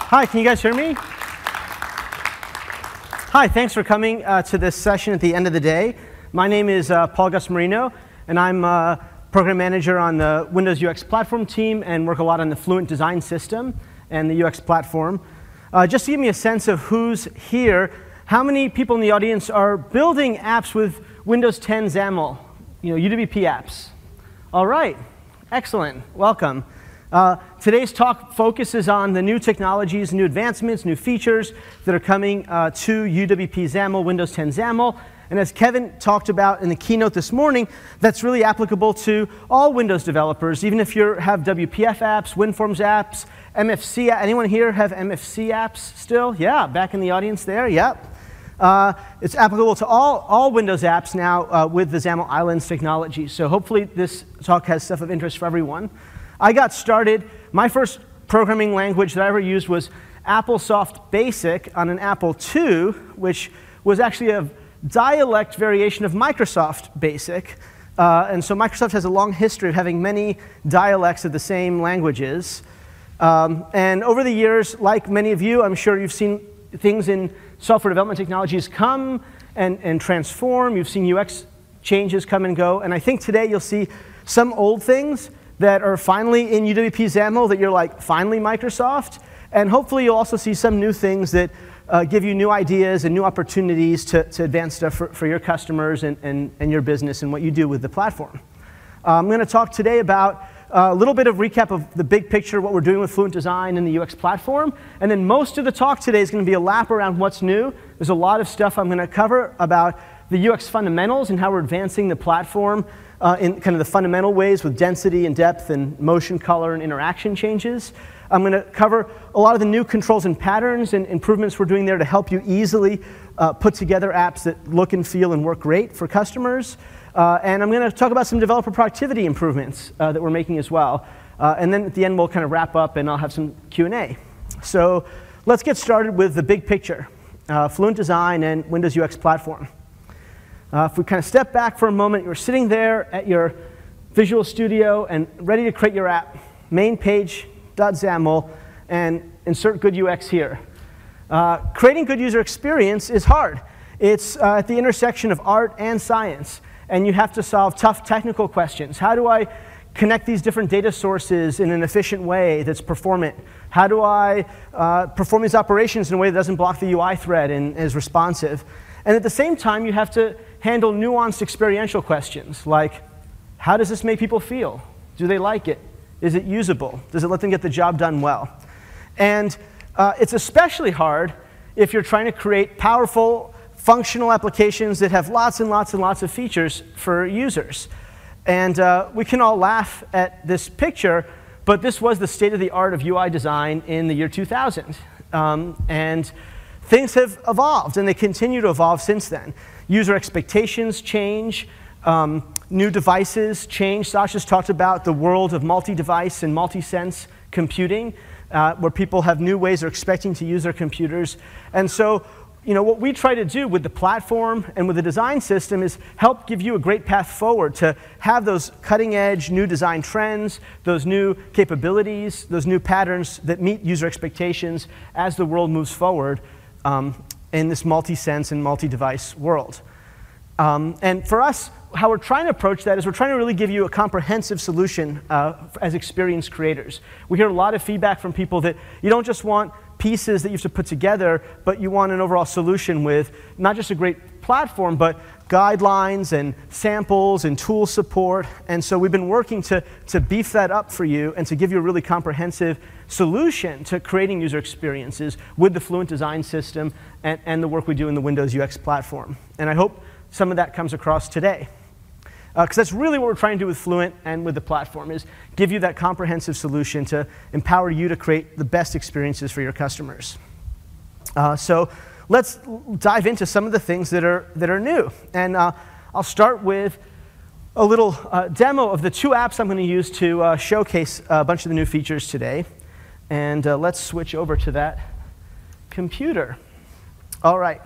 Hi, can you guys hear me? Hi, thanks for coming to this session at the end of the day. My name is Paul Gusmerino, and I'm program manager on the Windows UX platform team and work a lot on the Fluent design system and the UX platform. Just to give me a sense of who's here, how many people in the audience are building apps with Windows 10 XAML, UWP apps? All right, excellent, welcome. Today's talk focuses on the new technologies, new advancements, new features that are coming to UWP XAML, Windows 10 XAML. And as Kevin talked about in the keynote this morning, that's really applicable to all Windows developers, even if you have WPF apps, WinForms apps, MFC. Anyone here have MFC apps still? Yeah, back in the audience there, yep. It's applicable to all Windows apps now with the XAML Islands technology. So hopefully this talk has stuff of interest for everyone. I got started, my first programming language that I ever used was AppleSoft Basic on an Apple II, which was actually a dialect variation of Microsoft Basic. And so Microsoft has a long history of having many dialects of the same languages. And over the years, like many of you, I'm sure you've seen things in software development technologies come and transform. You've seen UX changes come and go. And I think today you'll see some old things that are finally in UWP XAML that you're like, finally Microsoft. And hopefully you'll also see some new things that give you new ideas and new opportunities to advance stuff for your customers and your business and what you do with the platform. I'm going to talk today about a little bit of recap of the big picture, what we're doing with Fluent Design and the UX platform. And then most of the talk today is going to be a lap around what's new. There's a lot of stuff I'm going to cover about the UX fundamentals and how we're advancing the platform in kind of the fundamental ways with density and depth and motion, color, and interaction changes. I'm going to cover a lot of the new controls and patterns and improvements we're doing there to help you easily put together apps that look and feel and work great for customers. And I'm going to talk about some developer productivity improvements that we're making as well. And then at the end, we'll kind of wrap up, and I'll have some Q&A. So let's get started with the big picture, Fluent Design and Windows UX platform. If we kind of step back for a moment, you're sitting there at your Visual Studio and ready to create your app, main page.xaml, and insert good UX here. Creating good user experience is hard. It's at the intersection of art and science, and you have to solve tough technical questions. How do I connect these different data sources in an efficient way that's performant? How do I perform these operations in a way that doesn't block the UI thread and is responsive? And at the same time, you have to handle nuanced experiential questions like, how does this make people feel? Do they like it? Is it usable? Does it let them get the job done well? And it's especially hard if you're trying to create powerful, functional applications that have lots and lots and lots of features for users. And we can all laugh at this picture, but this was the state of the art of UI design in the year 2000. And things have evolved, and they continue to evolve since then. User expectations change. New devices change. Sasha's talked about the world of multi-device and multi-sense computing, where people have new ways they're expecting to use their computers. And so, what we try to do with the platform and with the design system is help give you a great path forward to have those cutting-edge new design trends, those new capabilities, those new patterns that meet user expectations as the world moves forward in this multi-sense and multi-device world. And for us, how we're trying to approach that is we're trying to really give you a comprehensive solution as experienced creators. We hear a lot of feedback from people that you don't just want pieces that you have to put together, but you want an overall solution with not just a great platform, but guidelines and samples and tool support. And so we've been working to beef that up for you and to give you a really comprehensive solution to creating user experiences with the Fluent design system and the work we do in the Windows UX platform. And I hope some of that comes across today. Because that's really what we're trying to do with Fluent and with the platform, is give you that comprehensive solution to empower you to create the best experiences for your customers. So let's dive into some of the things that are new. And I'll start with a little demo of the two apps I'm going to use to showcase a bunch of the new features today. And let's switch over to that computer. All right.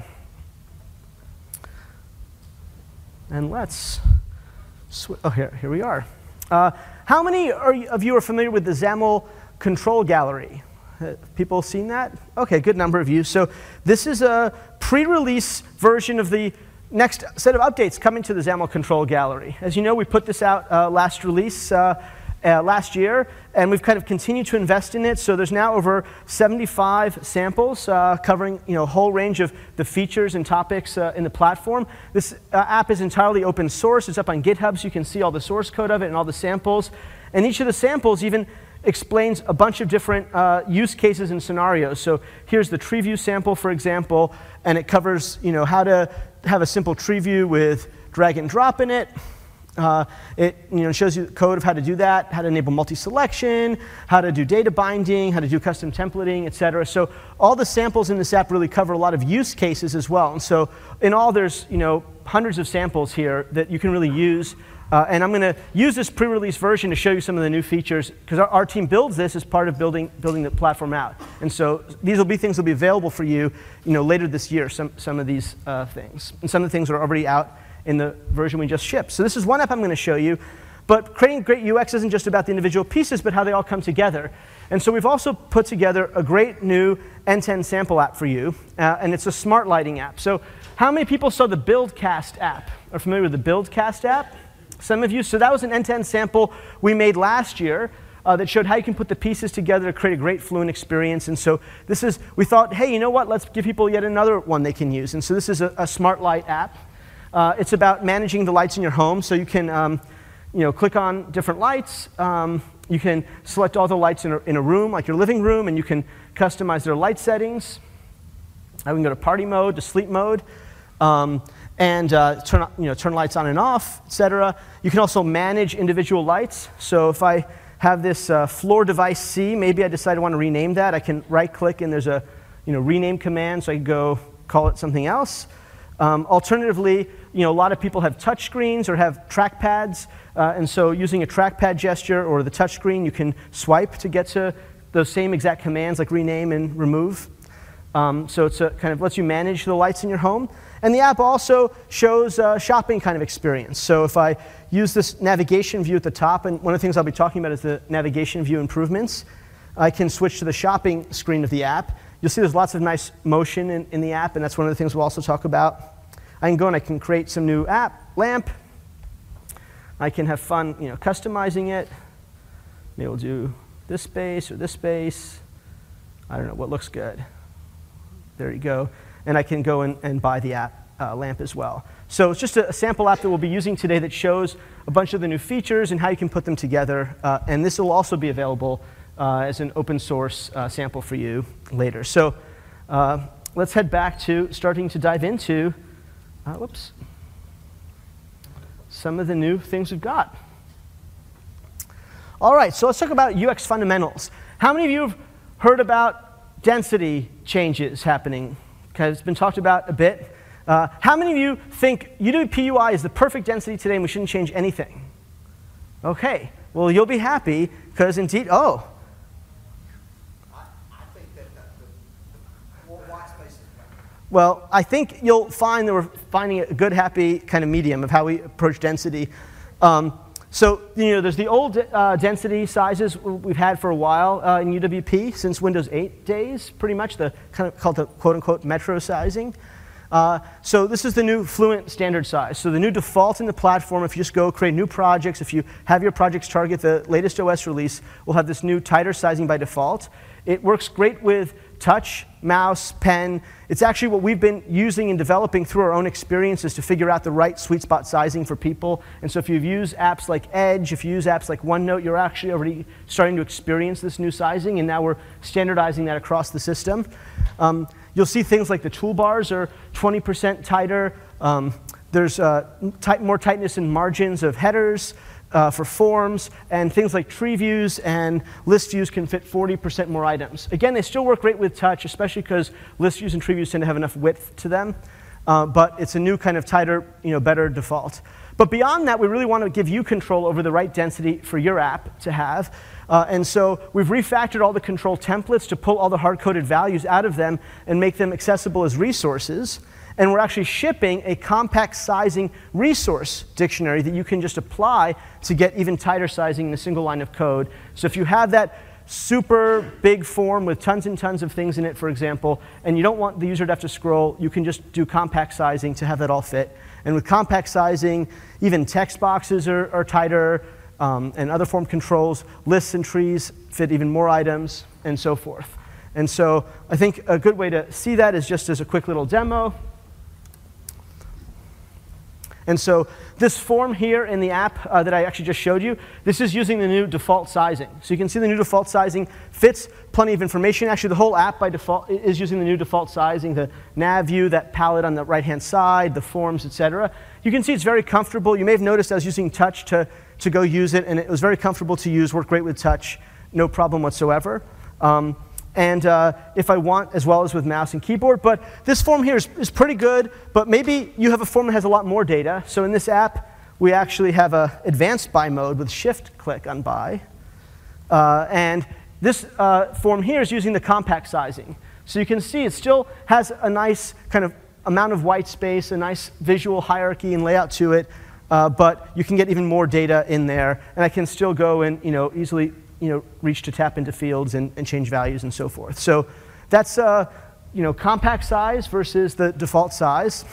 And let's here we are. How many of you are familiar with the XAML control gallery? People seen that? Okay, good number of you. So this is a pre-release version of the next set of updates coming to the XAML control gallery. As you know, we put this out last release last year, and we've kind of continued to invest in it. So there's now over 75 samples covering a whole range of the features and topics in the platform. This app is entirely open source. It's up on GitHub, so you can see all the source code of it and all the samples. And each of the samples even explains a bunch of different use cases and scenarios. So here's the tree view sample, for example, and it covers how to have a simple tree view with drag and drop in it. It shows you the code of how to do that, how to enable multi-selection, how to do data binding, how to do custom templating, et cetera. So all the samples in this app really cover a lot of use cases as well. And so in all, there's hundreds of samples here that you can really use. And I'm going to use this pre-release version to show you some of the new features, because our team builds this as part of building the platform out. And so these will be things that will be available for you, later this year, some of these things. And some of the things are already out in the version we just shipped. So this is one app I'm going to show you. But creating great UX isn't just about the individual pieces, but how they all come together. And so we've also put together a great new end-to-end sample app for you. And it's a smart lighting app. So how many people saw the Buildcast app? Are familiar with the Buildcast app? Some of you. So that was an end-to-end sample we made last year that showed how you can put the pieces together to create a great Fluent experience. And so we thought, hey, you know what? Let's give people yet another one they can use. And so this is a smart light app. It's about managing the lights in your home. So you can click on different lights. You can select all the lights in a room, like your living room, and you can customize their light settings. We can go to party mode, to sleep mode. And turn lights on and off, et cetera. You can also manage individual lights. So if I have this floor device C, maybe I decide I want to rename that. I can right-click, and there's a rename command, so I can go call it something else. Alternatively, a lot of people have touch screens or have trackpads, and so using a trackpad gesture or the touch screen, you can swipe to get to those same exact commands like rename and remove. So it's kind of lets you manage the lights in your home. And the app also shows a shopping kind of experience. So if I use this navigation view at the top, and one of the things I'll be talking about is the navigation view improvements, I can switch to the shopping screen of the app. You'll see there's lots of nice motion in the app, and that's one of the things we'll also talk about. I can go and I can create some new lamp. I can have fun customizing it. Maybe we'll do this space or this space. I don't know what looks good. There you go. And I can go and buy the lamp as well. So it's just a sample app that we'll be using today that shows a bunch of the new features and how you can put them together. And this will also be available as an open source sample for you later. So let's head back to starting to dive into some of the new things we've got. All right, so let's talk about UX fundamentals. How many of you have heard about density changes happening? Because it's been talked about a bit. How many of you think UWP UI is the perfect density today and we shouldn't change anything? OK, well, you'll be happy because indeed, I think that the white space is better. Well, I think you'll find that we're finding a good, happy kind of medium of how we approach density. So there's the old density sizes we've had for a while in UWP since Windows 8 days, pretty much, the kind of called the quote-unquote metro sizing. So this is the new Fluent standard size. So the new default in the platform, if you just go create new projects, if you have your projects target the latest OS release, we'll have this new tighter sizing by default. It works great with touch, mouse, pen. It's actually what we've been using and developing through our own experiences to figure out the right sweet spot sizing for people. And so if you've used apps like Edge, if you use apps like OneNote, you're actually already starting to experience this new sizing, and now we're standardizing that across the system. You'll see things like the toolbars are 20% tighter. There's more tightness in margins of headers for forms, and things like tree views and list views can fit 40% more items. Again, they still work great with touch, especially because list views and tree views tend to have enough width to them. But it's a new kind of tighter, better default. But beyond that, we really want to give you control over the right density for your app to have. And so we've refactored all the control templates to pull all the hard-coded values out of them and make them accessible as resources. And we're actually shipping a compact sizing resource dictionary that you can just apply to get even tighter sizing in a single line of code. So if you have that super big form with tons and tons of things in it, for example, and you don't want the user to have to scroll, you can just do compact sizing to have that all fit. And with compact sizing, even text boxes are tighter, and other form controls, lists and trees fit even more items, and so forth. And so I think a good way to see that is just as a quick little demo. And so this form here in the app that I actually just showed you, this is using the new default sizing. So you can see the new default sizing fits plenty of information. Actually, the whole app by default is using the new default sizing, the nav view, that palette on the right-hand side, the forms, et cetera. You can see it's very comfortable. You may have noticed I was using touch to go use it, and it was very comfortable to use, worked great with touch, no problem whatsoever. And if I want, as well as with mouse and keyboard. But this form here is pretty good, but maybe you have a form that has a lot more data. So in this app, we actually have an advanced by mode with shift-click on by. And this form here is using the compact sizing. So you can see it still has a nice kind of amount of white space, a nice visual hierarchy and layout to it, but you can get even more data in there. And I can still go and easily reach to tap into fields and change values and so forth. So that's compact size versus the default size.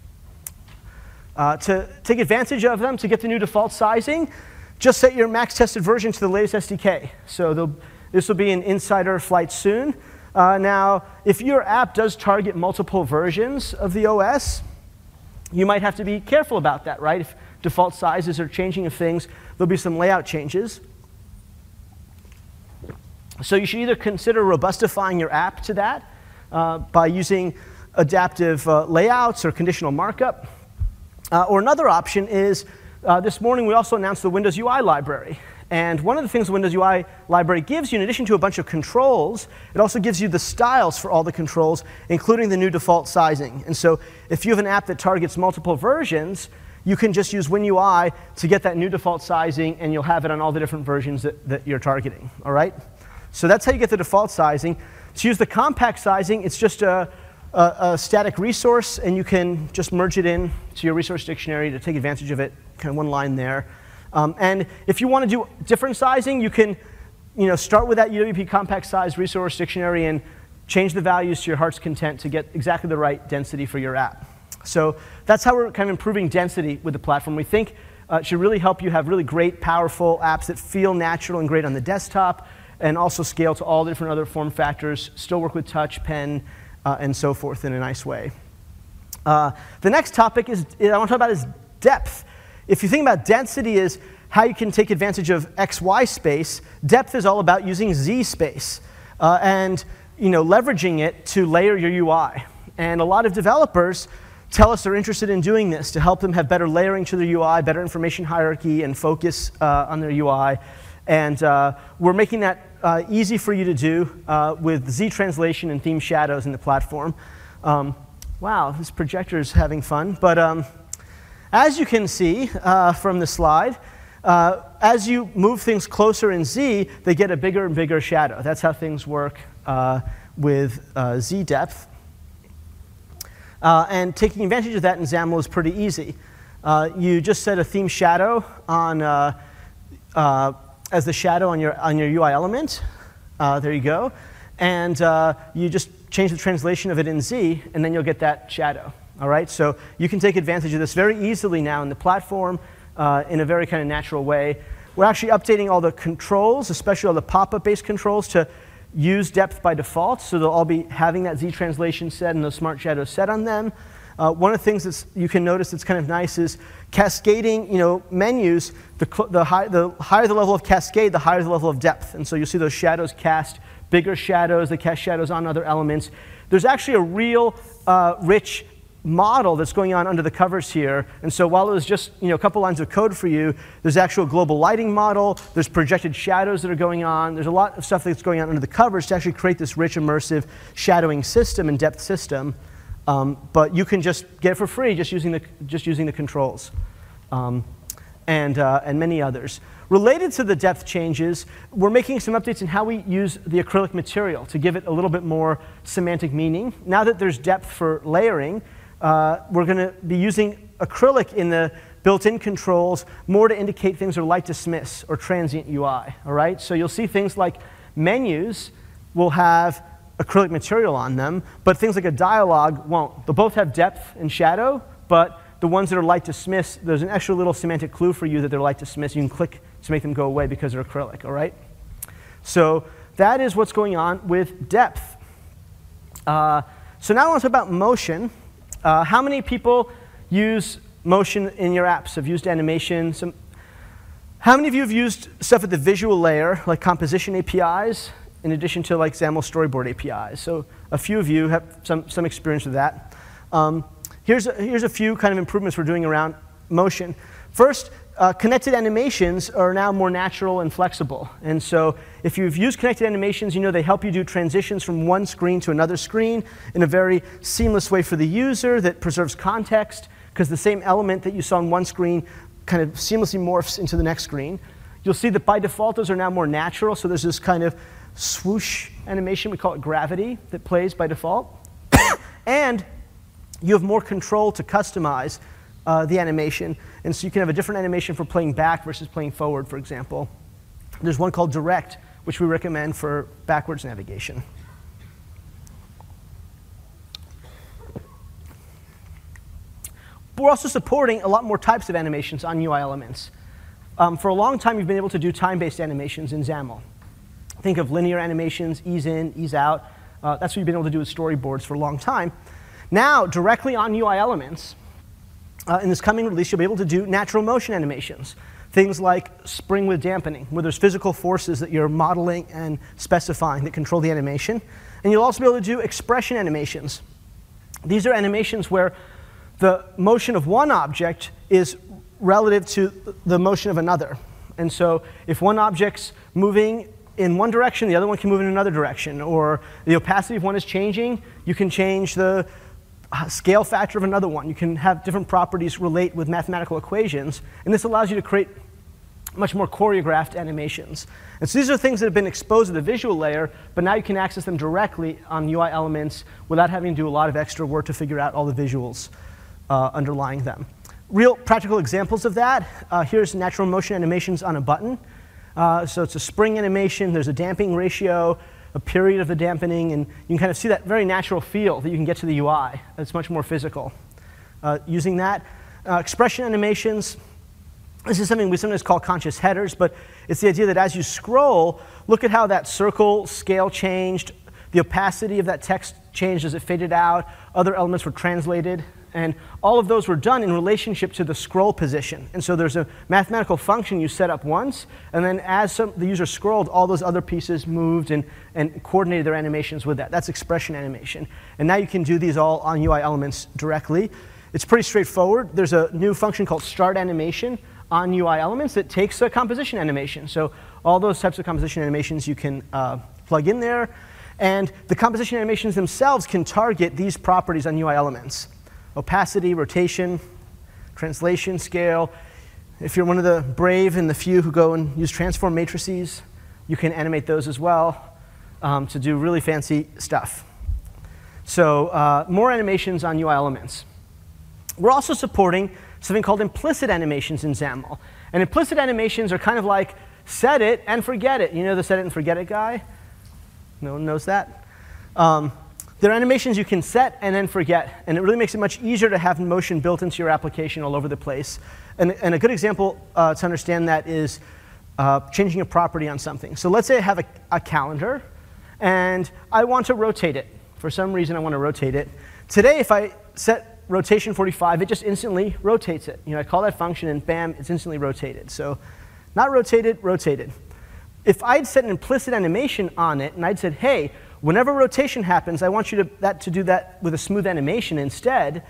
To take advantage of them, to get the new default sizing, just set your max tested version to the latest SDK. So this will be an insider flight soon. Now, if your app does target multiple versions of the OS, you might have to be careful about that, right? If default sizes are changing of things, there'll be some layout changes. So you should either consider robustifying your app to that by using adaptive layouts or conditional markup. Or another option is, this morning we also announced the Windows UI library. And one of the things the Windows UI library gives you, in addition to a bunch of controls, it also gives you the styles for all the controls, including the new default sizing. And so if you have an app that targets multiple versions, you can just use WinUI to get that new default sizing, and you'll have it on all the different versions that you're targeting. All right? So that's how you get the default sizing. To use the compact sizing, it's just a static resource, and you can just merge it in to your resource dictionary to take advantage of it, kind of one line there. And if you want to do different sizing, you can start with that UWP compact size resource dictionary and change the values to your heart's content to get exactly the right density for your app. So that's how we're kind of improving density with the platform. We think it should really help you have really great, powerful apps that feel natural and great on the desktop, and also scale to all the different other form factors, still work with touch, pen, and so forth in a nice way. The next topic I want to talk about is depth. If you think about density as how you can take advantage of XY space, depth is all about using Z space and leveraging it to layer your UI. And a lot of developers tell us they're interested in doing this to help them have better layering to their UI, better information hierarchy, and focus on their UI. And we're making that easy for you to do with Z translation and theme shadows in the platform. Wow, this projector is having fun. But as you can see from the slide, as you move things closer in Z, they get a bigger and bigger shadow. That's how things work with Z depth. And taking advantage of that in XAML is pretty easy. You just set a theme shadow on as the shadow on your UI element. There you go. And you just change the translation of it in Z, and then you'll get that shadow. All right? So you can take advantage of this very easily now in the platform in a very kind of natural way. We're actually updating all the controls, especially all the pop-up based controls, to use depth by default. So they'll all be having that Z translation set and those smart shadows set on them. One of the things that you can notice that's kind of nice is cascading menus. The higher the level of cascade, the higher the level of depth. And so you'll see those shadows cast bigger shadows. They cast shadows on other elements. There's actually a real rich model that's going on under the covers here. And so while it was just a couple lines of code for you, there's actual global lighting model. There's projected shadows that are going on. There's a lot of stuff that's going on under the covers to actually create this rich, immersive shadowing system and depth system. But you can just get it for free just using the controls, and many others. Related to the depth changes, we're making some updates in how we use the acrylic material to give it a little bit more semantic meaning. Now that there's depth for layering, we're going to be using acrylic in the built-in controls more to indicate things are light dismiss or transient UI. All right, so you'll see things like Menus will have acrylic material on them, but things like a dialogue won't. They'll both have depth and shadow, but the ones that are light dismiss, there's an extra little semantic clue for you that they're light dismiss. You can click to make them go away because they're acrylic, all right? So that is what's going on with depth. So now I want to talk about motion. How many people use motion in your apps, have used animation? How many of you have used stuff at the visual layer, like composition APIs, in addition to like XAML storyboard APIs? So a few of you have some experience with that. Here's a few kind of improvements we're doing around motion. First, connected animations are now more natural and flexible. And so if you've used connected animations, you know they help you do transitions from one screen to another screen in a very seamless way for the user that preserves context, because the same element that you saw on one screen kind of seamlessly morphs into the next screen. You'll see that by default, those are now more natural. So there's this kind of swoosh animation, we call it gravity, that plays by default. And you have more control to customize the animation. And so you can have a different animation for playing back versus playing forward, for example. There's one called Direct, which we recommend for backwards navigation. But we're also supporting a lot more types of animations on UI elements. For a long time, you've been able to do time-based animations in XAML. Think of linear animations, ease in, ease out. That's what you've been able to do with storyboards for a long time. Now, directly on UI elements, in this coming release, you'll be able to do natural motion animations. Things like spring with dampening, where there's physical forces that you're modeling and specifying that control the animation. And you'll also be able to do expression animations. These are animations where the motion of one object is relative to the motion of another. And so if one object's moving in one direction, the other one can move in another direction. Or the opacity of one is changing, you can change the scale factor of another one. You can have different properties relate with mathematical equations. And this allows you to create much more choreographed animations. And so these are things that have been exposed to the visual layer, but now you can access them directly on UI elements without having to do a lot of extra work to figure out all the visuals underlying them. Real practical examples of that, here's natural motion animations on a button. So it's a spring animation, there's a damping ratio, a period of the dampening, and you can kind of see that very natural feel that you can get to the UI. It's much more physical. Using that. Expression animations, this is something we sometimes call conscious headers, but it's the idea that as you scroll, look at how that circle scale changed, the opacity of that text changed as it faded out, other elements were translated, and all of those were done in relationship to the scroll position. And so there's a mathematical function you set up once, and then as the user scrolled, all those other pieces moved and coordinated their animations with that. That's expression animation. And now you can do these all on UI elements directly. It's pretty straightforward. There's a new function called start animation on UI elements that takes a composition animation. So all those types of composition animations you can plug in there. And the composition animations themselves can target these properties on UI elements. Opacity, rotation, translation, scale. If you're one of the brave and the few who go and use transform matrices, you can animate those as well to do really fancy stuff. So more animations on UI elements. We're also supporting something called implicit animations in XAML. And implicit animations are kind of like set it and forget it. You know the set it and forget it guy? No one knows that? They're animations you can set and then forget, and it really makes it much easier to have motion built into your application all over the place. And a good example to understand that is changing a property on something. So let's say I have a calendar, and I want to rotate it. For some reason, I want to rotate it. Today, if I set rotation 45, it just instantly rotates it. You know, I call that function, and bam, it's instantly rotated. So not rotated, rotated. If I'd set an implicit animation on it, and I'd said, hey, whenever rotation happens, I want you to do that with a smooth animation instead,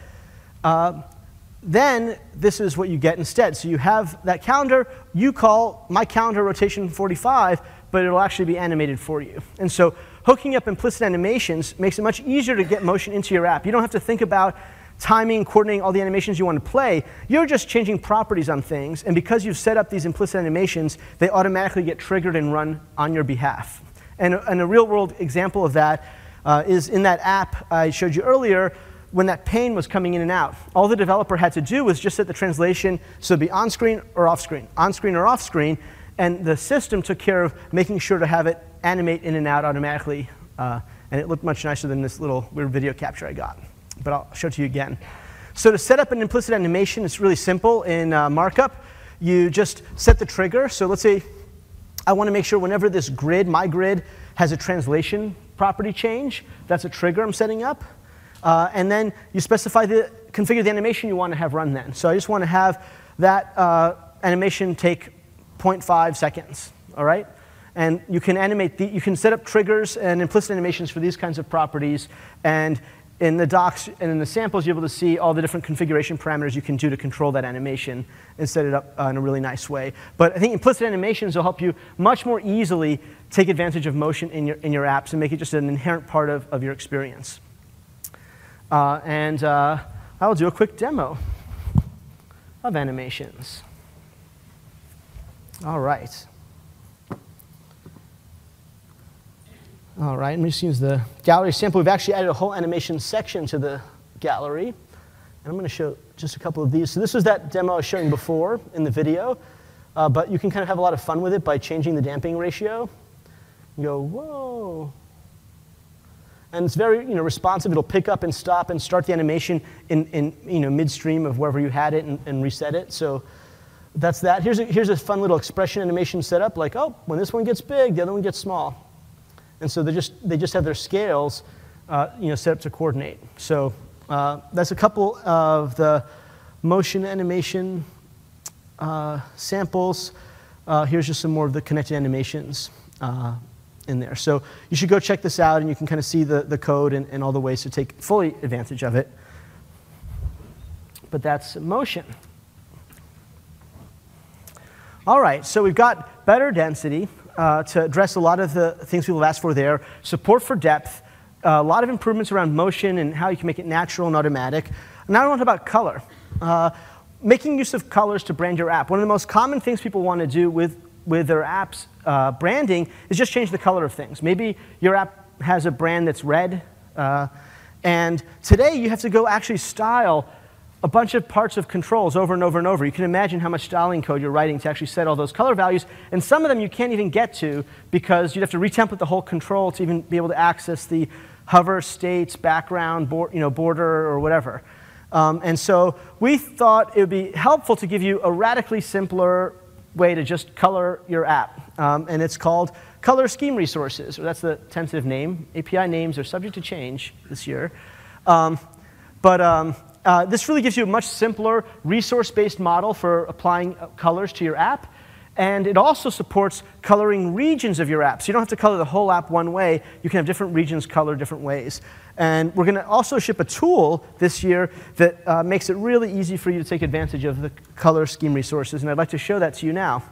then this is what you get instead. So you have that calendar, you call my calendar rotation 45, but it'll actually be animated for you. And so hooking up implicit animations makes it much easier to get motion into your app. You don't have to think about timing, coordinating all the animations you want to play. You're just changing properties on things, and because you've set up these implicit animations, they automatically get triggered and run on your behalf. And a real-world example of that is in that app I showed you earlier when that pane was coming in and out. All the developer had to do was just set the translation so it'd be on-screen or off-screen, on-screen or off-screen, and the system took care of making sure to have it animate in and out automatically, and it looked much nicer than this little weird video capture I got. But I'll show it to you again. So to set up an implicit animation, it's really simple. In markup, you just set the trigger. So let's say I want to make sure whenever this grid, my grid, has a translation property change, that's a trigger I'm setting up. And then you configure the animation you want to have run then. So I just want to have that animation take 0.5 seconds, all right? And you can you can set up triggers and implicit animations for these kinds of properties. And in the docs and in the samples, you're able to see all the different configuration parameters you can do to control that animation and set it up in a really nice way. But I think implicit animations will help you much more easily take advantage of motion in your apps and make it just an inherent part of your experience. I'll do a quick demo of animations. All right. All right, let me just use the gallery sample. We've actually added a whole animation section to the gallery. And I'm going to show just a couple of these. So this was that demo I was showing before in the video. But you can kind of have a lot of fun with it by changing the damping ratio. You go, whoa. And it's very responsive. It'll pick up and stop and start the animation in midstream of wherever you had it and reset it. So that's that. Here's a fun little expression animation setup. Like, oh, when this one gets big, the other one gets small. And so they just have their scales set up to coordinate. So that's a couple of the motion animation samples. Here's just some more of the connected animations in there. So you should go check this out, and you can kind of see the code and all the ways to take fully advantage of it. But that's motion. All right, so we've got better density to address a lot of the things people have asked for there. Support for depth, a lot of improvements around motion and how you can make it natural and automatic. Now I want to talk about color. Making use of colors to brand your app. One of the most common things people want to do with their app's branding is just change the color of things. Maybe your app has a brand that's red, and today you have to go actually style a bunch of parts of controls over and over and over. You can imagine how much styling code you're writing to actually set all those color values, and some of them you can't even get to because you'd have to retemplate the whole control to even be able to access the hover, states, background, border, or whatever. And so we thought it would be helpful to give you a radically simpler way to just color your app. And it's called Color Scheme Resources, or that's the tentative name. API names are subject to change this year. This really gives you a much simpler resource-based model for applying colors to your app. And it also supports coloring regions of your app. So you don't have to color the whole app one way. You can have different regions colored different ways. And we're going to also ship a tool this year that makes it really easy for you to take advantage of the color scheme resources. And I'd like to show that to you now.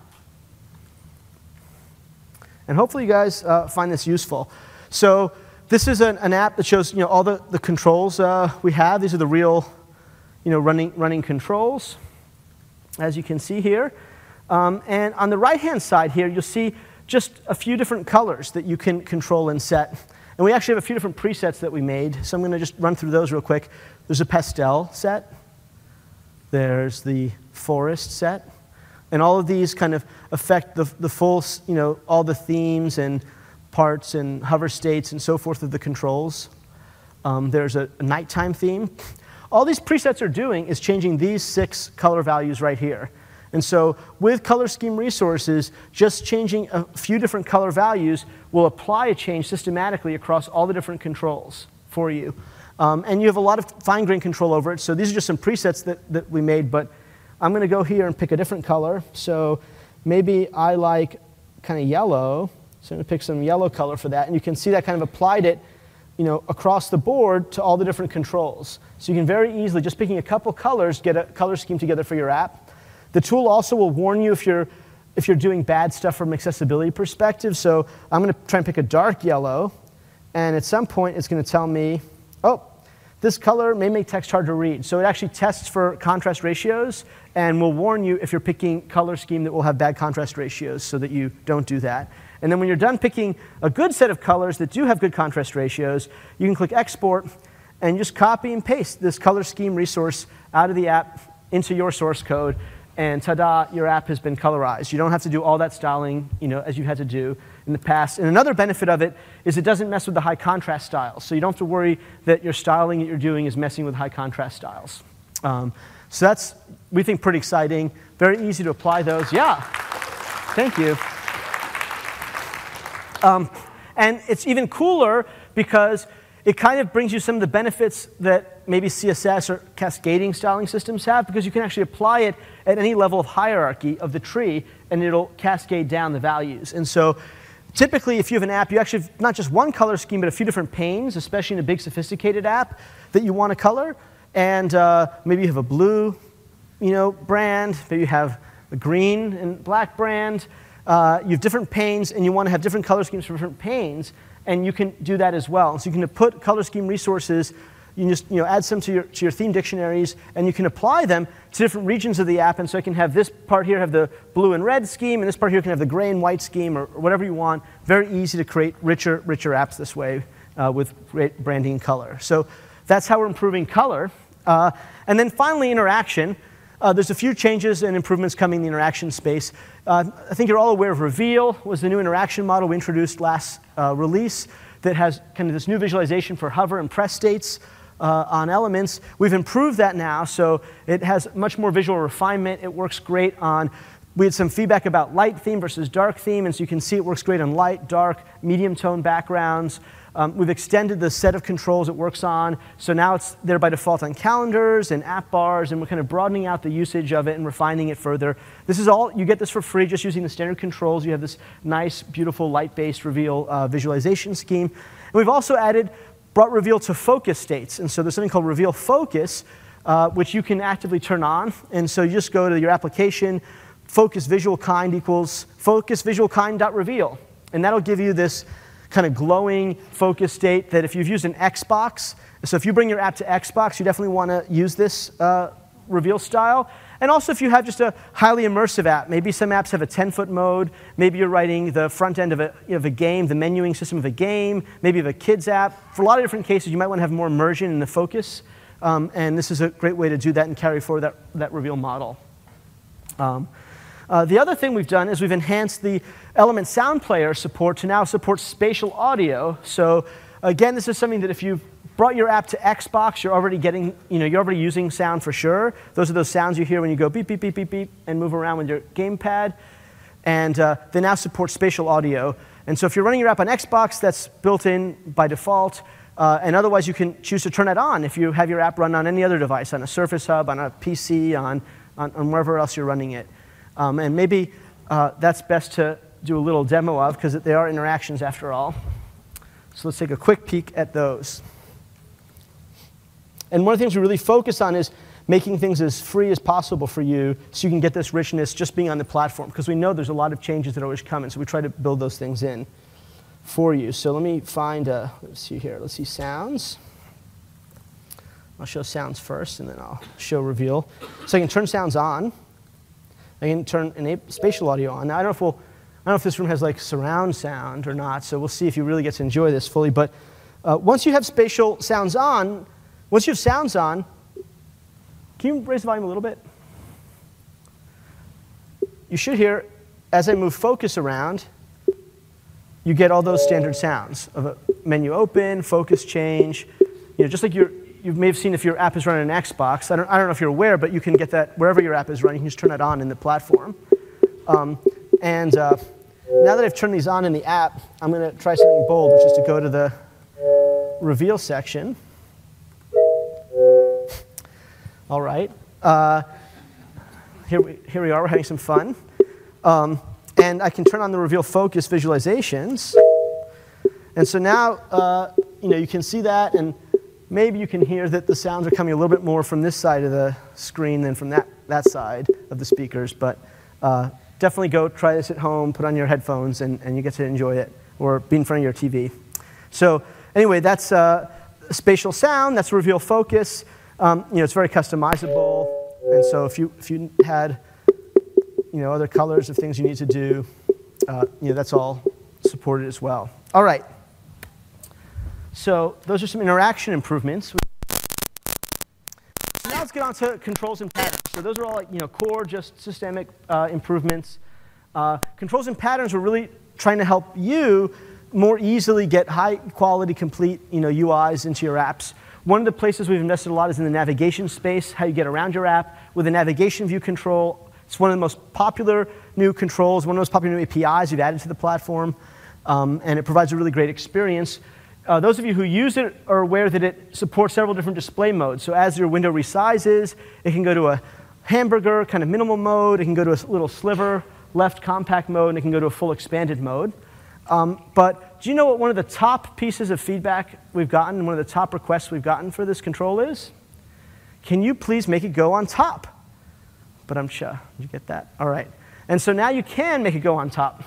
And hopefully you guys find this useful. So this is an app that shows all the controls we have. These are the real running controls, as you can see here. And on the right-hand side here, you'll see just a few different colors that you can control and set. And we actually have a few different presets that we made. So I'm going to just run through those real quick. There's a pastel set. There's the forest set. And all of these kind of affect the full, all the themes and parts and hover states and so forth of the controls. There's a nighttime theme. All these presets are doing is changing these 6 color values right here. And so with color scheme resources, just changing a few different color values will apply a change systematically across all the different controls for you. And you have a lot of fine-grained control over it. So these are just some presets that we made. But I'm going to go here and pick a different color. So maybe I like kind of yellow. So I'm going to pick some yellow color for that. And you can see that kind of applied it across the board to all the different controls. So you can very easily, just picking a couple colors, get a color scheme together for your app. The tool also will warn you if you're doing bad stuff from an accessibility perspective. So I'm going to try and pick a dark yellow. And at some point, it's going to tell me, oh, this color may make text hard to read. So it actually tests for contrast ratios and will warn you if you're picking color scheme that will have bad contrast ratios so that you don't do that. And then when you're done picking a good set of colors that do have good contrast ratios, you can click Export and just copy and paste this color scheme resource out of the app into your source code. and ta-da, your app has been colorized. You don't have to do all that styling, as you had to do in the past. And another benefit of it is it doesn't mess with the high contrast styles. So you don't have to worry that your styling that you're doing is messing with high contrast styles. So that's, we think, pretty exciting. Very easy to apply those. Yeah, thank you. And it's even cooler because it kind of brings you some of the benefits that maybe CSS or cascading styling systems have, because you can actually apply it at any level of hierarchy of the tree, and it'll cascade down the values. And so typically, if you have an app, you actually have not just one color scheme, but a few different panes, especially in a big sophisticated app that you want to color. And maybe you have a blue brand, maybe you have a green and black brand. You have different panes, and you want to have different color schemes for different panes, and you can do that as well. And so you can put color scheme resources, you can just add some to your theme dictionaries, and you can apply them to different regions of the app. And so I can have this part here have the blue and red scheme, and this part here can have the gray and white scheme, or whatever you want. Very easy to create richer apps this way with great branding and color. So that's how we're improving color. And then finally, interaction. There's a few changes and improvements coming in the interaction space. I think you're all aware of Reveal, was the new interaction model we introduced last release that has kind of this new visualization for hover and press states on elements. We've improved that now, so it has much more visual refinement. It works great on, we had some feedback about light theme versus dark theme, and so you can see it works great on light, dark, medium tone backgrounds. We've extended the set of controls it works on, so now it's there by default on calendars and app bars, and we're kind of broadening out the usage of it and refining it further. This is all, you get this for free just using the standard controls. You have this nice, beautiful, light-based Reveal visualization scheme. And we've also brought Reveal to focus states, and so there's something called Reveal Focus, which you can actively turn on. And so you just go to your application, focus visual kind equals focus visual kind.reveal, and that'll give you this kind of glowing focus state that if you've used an Xbox, so if you bring your app to Xbox, you definitely want to use this Reveal style. And also if you have just a highly immersive app, maybe some apps have a 10-foot mode, maybe you're writing the front end of a game, the menuing system of a game, maybe you have a kids app. For a lot of different cases, you might want to have more immersion in the focus, and this is a great way to do that and carry forward that Reveal model. The other thing we've done is we've enhanced the Element Sound Player support to now support spatial audio. So again, this is something that if you've brought your app to Xbox, you're already getting, you're already using sound for sure. Those are those sounds you hear when you go beep, beep, beep, beep, beep, and move around with your gamepad. And they now support spatial audio. And so if you're running your app on Xbox, that's built in by default. And otherwise, you can choose to turn it on if you have your app run on any other device, on a Surface Hub, on a PC, on wherever else you're running it. And maybe that's best to do a little demo of, because they are interactions after all. So let's take a quick peek at those. And one of the things we really focus on is making things as free as possible for you so you can get this richness just being on the platform, because we know there's a lot of changes that are always coming, so we try to build those things in for you. So let me find, let's see here, let's see sounds. I'll show sounds first, and then I'll show Reveal. So I can turn sounds on. I can turn spatial audio on. Now, I don't know if this room has like surround sound or not, so we'll see if you really get to enjoy this fully. But once you have spatial sounds on, once you have sounds on, can you raise the volume a little bit? You should hear, as I move focus around, you get all those standard sounds of a menu open, focus change, just like you may have seen if your app is running an Xbox. I don't know if you're aware, but you can get that wherever your app is running. You can just turn it on in the platform. And now that I've turned these on in the app, I'm going to try something bold, which is to go to the Reveal section. All right. Here we are. We're having some fun. And I can turn on the Reveal Focus visualizations. And so now you can see that, and maybe you can hear that the sounds are coming a little bit more from this side of the screen than from that side of the speakers. But definitely go try this at home, put on your headphones, and you get to enjoy it, or be in front of your TV. So anyway, that's spatial sound. That's Reveal Focus. It's very customizable. And so if you had other colors of things you need to do, that's all supported as well. All right. So those are some interaction improvements. Now let's get on to controls and patterns. So those are all core, just systemic improvements. Controls and patterns were really trying to help you more easily get high-quality, complete UIs into your apps. One of the places we've invested a lot is in the navigation space, how you get around your app with a navigation view control. It's one of the most popular new controls, one of the most popular new APIs we've added to the platform, and it provides a really great experience. Those of you who use it are aware that it supports several different display modes. So as your window resizes, it can go to a hamburger, kind of minimal mode. It can go to a little sliver, left compact mode, and it can go to a full expanded mode. But do you know what one of the top pieces of feedback we've gotten, one of the top requests we've gotten for this control is? Can you please make it go on top? But did you get that? All right. And so now you can make it go on top.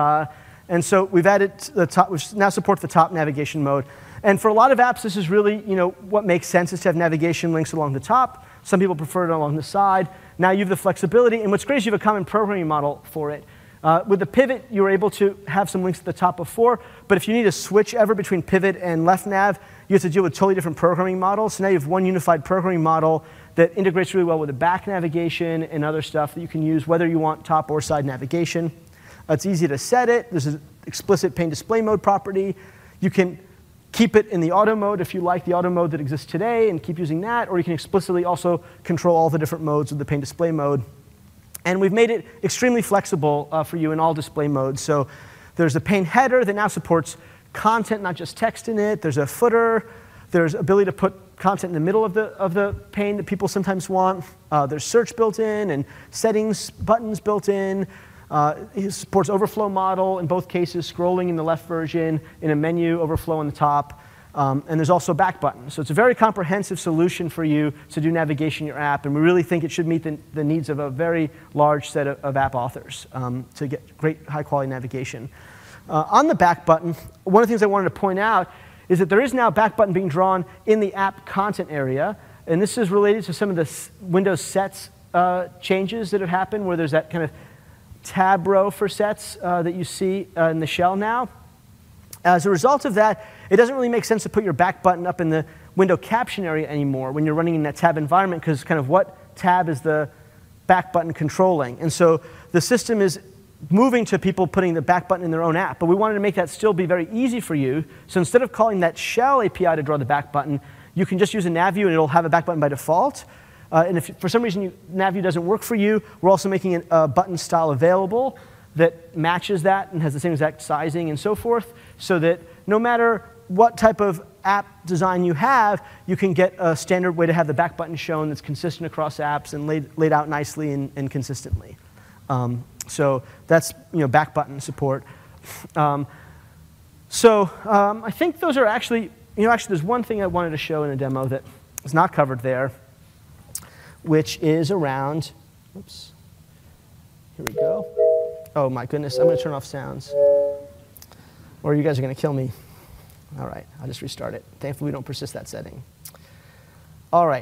And so we've added the top, which now supports the top navigation mode. And for a lot of apps, this is really, what makes sense is to have navigation links along the top. Some people prefer it along the side. Now you have the flexibility, and what's great is you have a common programming model for it. With the pivot, you were able to have some links at the top before, but if you need to switch ever between pivot and left nav, you have to deal with totally different programming models. So now you have one unified programming model that integrates really well with the back navigation and other stuff that you can use, whether you want top or side navigation. It's easy to set it. There's an explicit pane display mode property. You can keep it in the auto mode if you like the auto mode that exists today and keep using that, or you can explicitly also control all the different modes of the pane display mode. And we've made it extremely flexible for you in all display modes. So there's a pane header that now supports content, not just text in it. There's a footer. There's ability to put content in the middle of the pane that people sometimes want. There's search built in and settings buttons built in. It supports overflow model in both cases, scrolling in the left version, in a menu, overflow on the top. And there's also a back button. So it's a very comprehensive solution for you to do navigation in your app. And we really think it should meet the needs of a very large set of app authors to get great high-quality navigation. On the back button, one of the things I wanted to point out is that there is now a back button being drawn in the app content area. And this is related to some of the Windows sets changes that have happened, where there's that kind of tab row for sets that you see in the shell now. As a result of that, it doesn't really make sense to put your back button up in the window caption area anymore when you're running in that tab environment, because kind of what tab is the back button controlling? And so the system is moving to people putting the back button in their own app. But we wanted to make that still be very easy for you. So instead of calling that shell API to draw the back button, you can just use a NavView and it'll have a back button by default. And if for some reason NavView doesn't work for you, we're also making a button style available that matches that and has the same exact sizing and so forth, so that no matter what type of app design you have, you can get a standard way to have the back button shown that's consistent across apps and laid out nicely and consistently. So that's back button support. I think those are actually there's one thing I wanted to show in a demo that is not covered there, which is around, oops, here we go. Oh my goodness, I'm going to turn off sounds, or you guys are going to kill me. All right, I'll just restart it. Thankfully, we don't persist that setting. All right.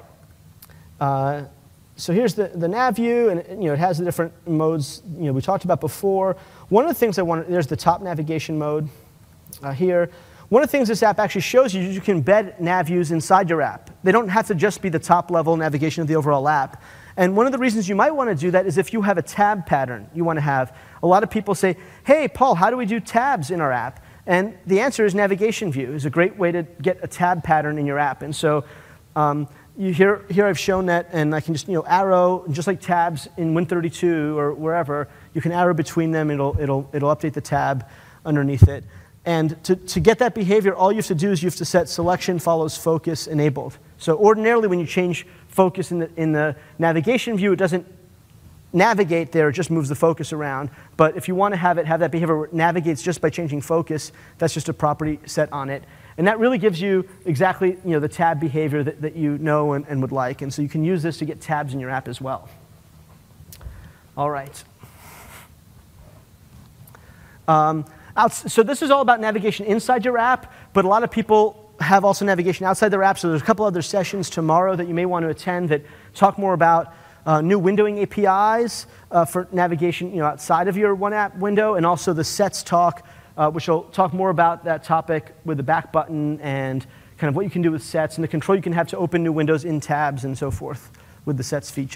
So here's the nav view, and it has the different modes we talked about before. One of the things there's the top navigation mode here. One of the things this app actually shows you can embed nav views inside your app. They don't have to just be the top level navigation of the overall app. And one of the reasons you might want to do that is if you have a tab pattern you want to have. A lot of people say, hey, Paul, how do we do tabs in our app? And the answer is navigation view is a great way to get a tab pattern in your app. And so here I've shown that, and I can just arrow, just like tabs in Win32 or wherever, you can arrow between them, it'll update the tab underneath it. And to get that behavior, all you have to do is you have to set selection follows focus enabled. So ordinarily when you change focus in the navigation view, it doesn't navigate there, it just moves the focus around. But if you want to have that behavior where it navigates just by changing focus, that's just a property set on it. And that really gives you exactly the tab behavior that you know and would like. And so you can use this to get tabs in your app as well. All right. So this is all about navigation inside your app, but a lot of people have also navigation outside their app. So there's a couple other sessions tomorrow that you may want to attend that talk more about new windowing APIs for navigation outside of your one app window, and also the sets talk, which will talk more about that topic with the back button and kind of what you can do with sets and the control you can have to open new windows in tabs and so forth with the sets feature.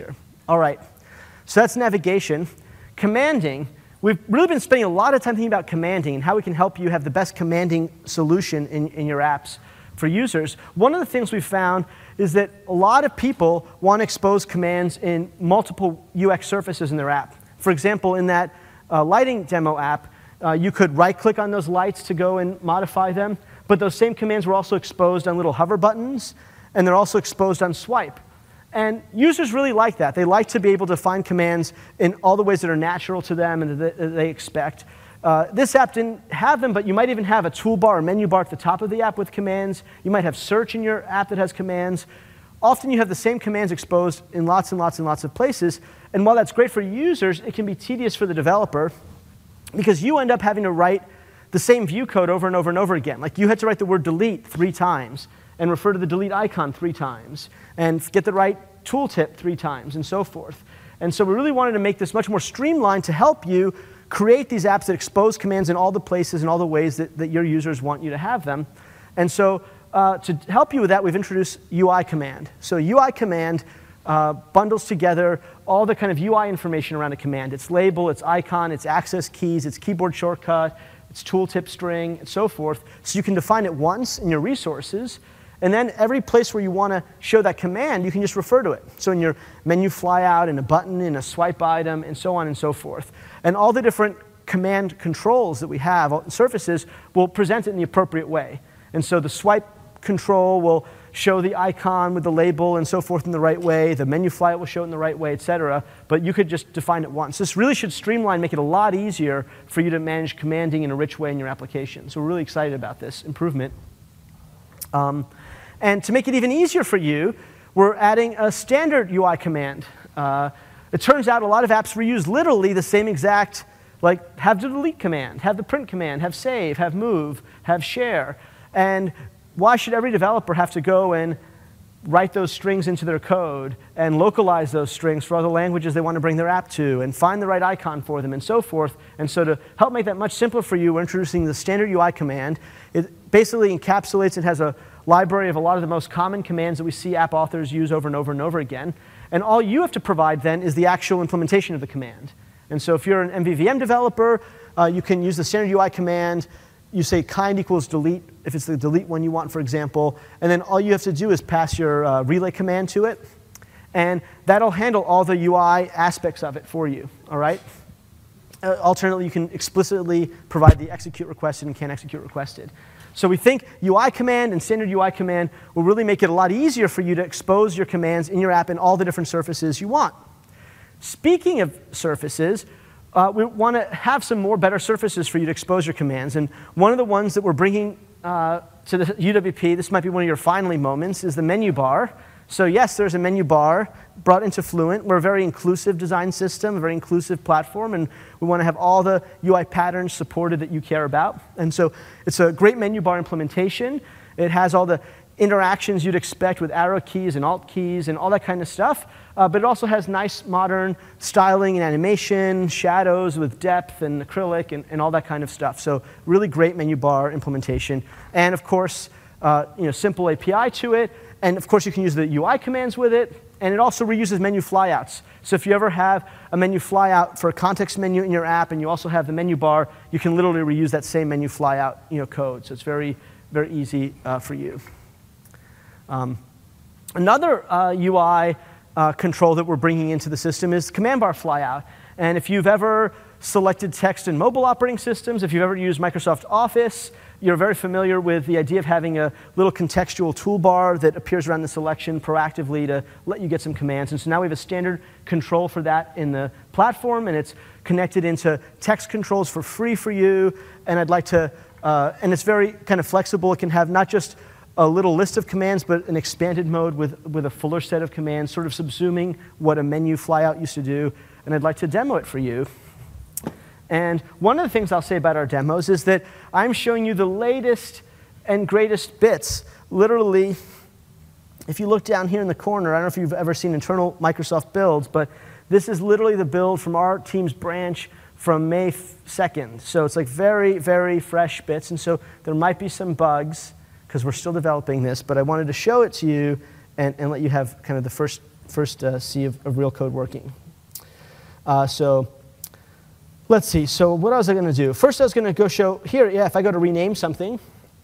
All right, so that's navigation. Commanding, we've really been spending a lot of time thinking about commanding and how we can help you have the best commanding solution in your apps for users. One of the things we've found is that a lot of people want to expose commands in multiple UX surfaces in their app. For example, in that lighting demo app, you could right-click on those lights to go and modify them, but those same commands were also exposed on little hover buttons, and they're also exposed on swipe. And users really like that. They like to be able to find commands in all the ways that are natural to them and that they expect. This app didn't have them, but you might even have a toolbar or menu bar at the top of the app with commands. You might have search in your app that has commands. Often you have the same commands exposed in lots and lots and lots of places. And while that's great for users, it can be tedious for the developer because you end up having to write the same view code over and over and over again. Like you had to write the word delete 3 times and refer to the delete icon 3 times and get the right tooltip 3 times and so forth. And so we really wanted to make this much more streamlined to help you create these apps that expose commands in all the places and all the ways that your users want you to have them. And so to help you with that, we've introduced UI command. So UI command bundles together all the kind of UI information around a command. Its label, its icon, its access keys, its keyboard shortcut, its tooltip string, and so forth. So you can define it once in your resources. And then every place where you want to show that command, you can just refer to it. So in your menu flyout, in a button, in a swipe item, and so on and so forth. And all the different command controls that we have, surfaces, will present it in the appropriate way. And so the swipe control will show the icon with the label and so forth in the right way. The menu flyout will show it in the right way, et cetera. But you could just define it once. This really should streamline, make it a lot easier for you to manage commanding in a rich way in your application. So we're really excited about this improvement. And to make it even easier for you, we're adding a standard UI command. It turns out a lot of apps reuse literally the same exact, like have the delete command, have the print command, have save, have move, have share. And why should every developer have to go and write those strings into their code and localize those strings for other languages they want to bring their app to and find the right icon for them and so forth? And so to help make that much simpler for you, we're introducing the standard UI command. It basically encapsulates, it has a library of a lot of the most common commands that we see app authors use over and over and over again. And all you have to provide then is the actual implementation of the command. And so if you're an MVVM developer, you can use the standard UI command. You say kind equals delete, if it's the delete one you want, for example. And then all you have to do is pass your relay command to it. And that'll handle all the UI aspects of it for you, all right? Alternately, you can explicitly provide the execute requested and can't execute requested. So we think UI command and standard UI command will really make it a lot easier for you to expose your commands in your app in all the different surfaces you want. Speaking of surfaces, we want to have some more better surfaces for you to expose your commands. And one of the ones that we're bringing to the UWP, this might be one of your finally moments, is the menu bar. So yes, there's a menu bar brought into Fluent. We're a very inclusive design system, a very inclusive platform, and we want to have all the UI patterns supported that you care about. And so it's a great menu bar implementation. It has all the interactions you'd expect with arrow keys and alt keys and all that kind of stuff. But it also has nice modern styling and animation, shadows with depth and acrylic and all that kind of stuff. So really great menu bar implementation. And of course, simple API to it. And of course, you can use the UI commands with it. And it also reuses menu flyouts. So if you ever have a menu flyout for a context menu in your app and you also have the menu bar, you can literally reuse that same menu flyout code. So it's very, very easy for you. Another UI control that we're bringing into the system is command bar flyout. And if you've ever selected text in mobile operating systems, if you've ever used Microsoft Office, you're very familiar with the idea of having a little contextual toolbar that appears around the selection proactively to let you get some commands. And so now we have a standard control for that in the platform, and it's connected into text controls for free for you. And I'd like to, and it's very kind of flexible. It can have not just a little list of commands, but an expanded mode with a fuller set of commands, sort of subsuming what a menu flyout used to do. And I'd like to demo it for you. And one of the things I'll say about our demos is that I'm showing you the latest and greatest bits. Literally, if you look down here in the corner, I don't know if you've ever seen internal Microsoft builds, but this is literally the build from our team's branch from May 2nd. So it's like very, very fresh bits. And so there might be some bugs, because we're still developing this, but I wanted to show it to you and let you have kind of the first first see of real code working. So let's see. So what was I going to do? First, I was going to go show here. Yeah, if I go to rename something,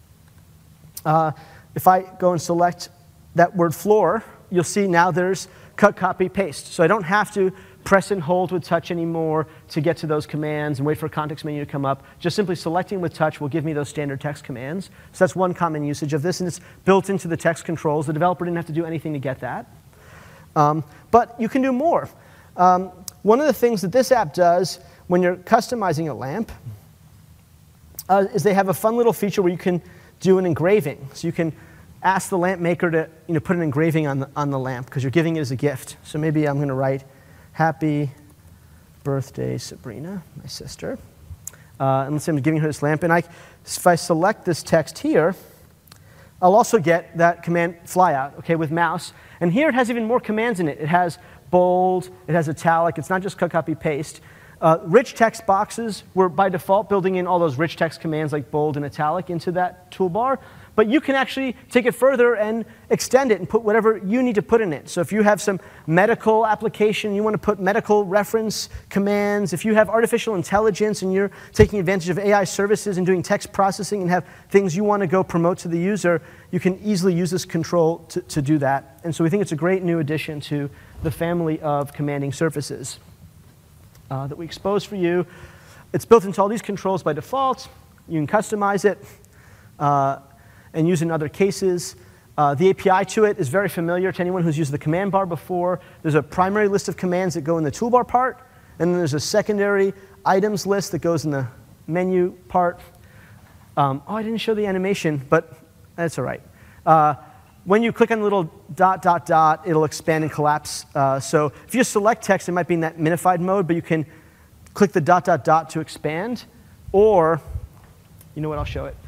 if I go and select that word floor, you'll see now there's cut, copy, paste. So I don't have to press and hold with touch anymore to get to those commands and wait for a context menu to come up. Just simply selecting with touch will give me those standard text commands. So that's one common usage of this, and it's built into the text controls. The developer didn't have to do anything to get that. But you can do more. One of the things that this app does when you're customizing a lamp is they have a fun little feature where you can do an engraving. So you can ask the lamp maker to put an engraving on the lamp because you're giving it as a gift. So maybe I'm going to write, "Happy birthday, Sabrina," my sister. And let's say I'm giving her this lamp. And if I select this text here, I'll also get that command flyout, okay, with mouse. And here it has even more commands in it. It has bold, it has italic. It's not just cut, copy, paste. Rich text boxes were by default building in all those rich text commands like bold and italic into that toolbar. But you can actually take it further and extend it and put whatever you need to put in it. So if you have some medical application, you want to put medical reference commands. If you have artificial intelligence and you're taking advantage of AI services and doing text processing and have things you want to go promote to the user, you can easily use this control to do that. And so we think it's a great new addition to the family of commanding surfaces that we expose for you. It's built into all these controls by default. You can customize it and use it in other cases. The API to it is very familiar to anyone who's used the command bar before. There's a primary list of commands that go in the toolbar part, and then there's a secondary items list that goes in the menu part. Oh, I didn't show the animation, but that's all right. When you click on the little ... it'll expand and collapse. So if you just select text, it might be in that minified mode, but you can click the ... to expand, or, you know what, I'll show it.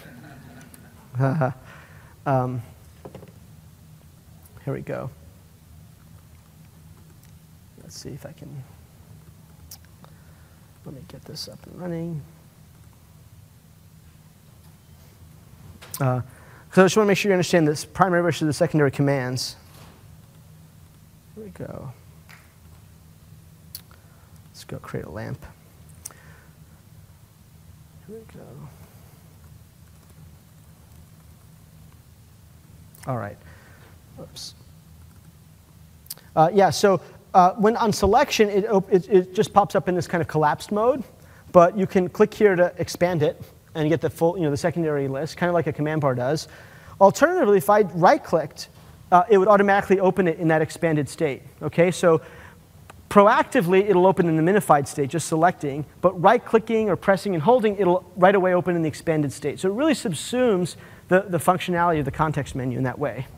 Here we go. Let's see if I can, let me get this up and running. So I just want to make sure you understand this primary versus the secondary commands. Here we go. Let's go create a lamp. Here we go. All right. Oops. Yeah, so when on selection, it just pops up in this kind of collapsed mode. But you can click here to expand it and you get the full, the secondary list, kind of like a command bar does. Alternatively, if I right-clicked, it would automatically open it in that expanded state. Okay, so proactively, it'll open in the minified state, just selecting. But right-clicking or pressing and holding, it'll right away open in the expanded state. So it really subsumes the functionality of the context menu in that way.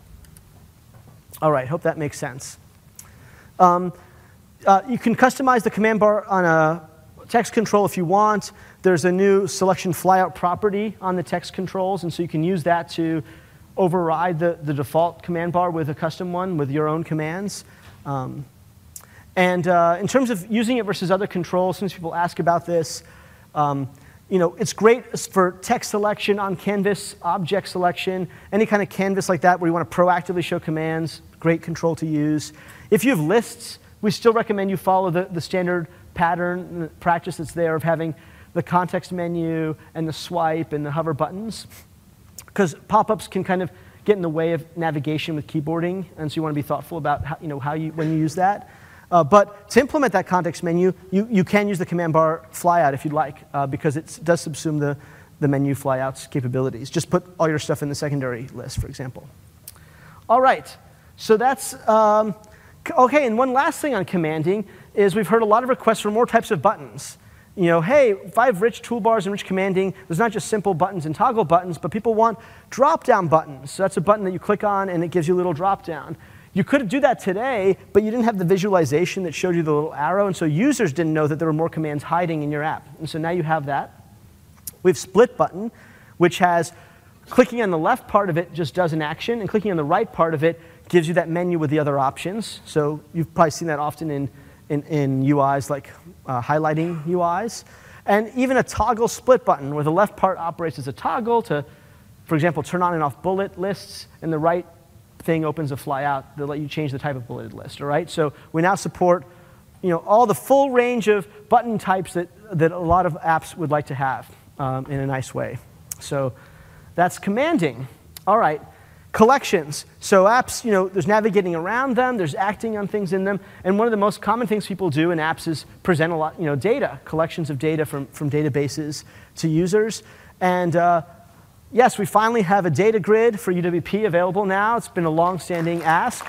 All right, hope that makes sense. You can customize the command bar on a text control if you want. There's a new selection flyout property on the text controls, and so you can use that to override the default command bar with a custom one with your own commands. And in terms of using it versus other controls, since people ask about this, it's great for text selection on canvas, object selection, any kind of canvas like that where you want to proactively show commands, great control to use. If you have lists, we still recommend you follow the standard pattern, the practice that's there of having the context menu and the swipe and the hover buttons, because pop-ups can kind of get in the way of navigation with keyboarding, and so you want to be thoughtful about when you use that. But to implement that context menu, you can use the command bar flyout if you'd like, because it does subsume the menu flyout's capabilities. Just put all your stuff in the secondary list, for example. All right, so that's okay. And one last thing on commanding is we've heard a lot of requests for more types of buttons. Hey, if I have rich toolbars and rich commanding, there's not just simple buttons and toggle buttons, but people want drop-down buttons. So that's a button that you click on, and it gives you a little drop-down. You could do that today, but you didn't have the visualization that showed you the little arrow, and so users didn't know that there were more commands hiding in your app. And so now you have that. We have split button, which has clicking on the left part of it just does an action, and clicking on the right part of it gives you that menu with the other options. So you've probably seen that often in UIs like highlighting UIs. And even a toggle split button where the left part operates as a toggle to, for example, turn on and off bullet lists, and the right thing opens a flyout that let you change the type of bulleted list, all right? So we now support all the full range of button types that a lot of apps would like to have in a nice way. So that's commanding. All right, collections. So apps, there's navigating around them, there's acting on things in them, and one of the most common things people do in apps is present a lot, data, collections of data from databases to users. And yes, we finally have a data grid for UWP available now. It's been a long-standing ask.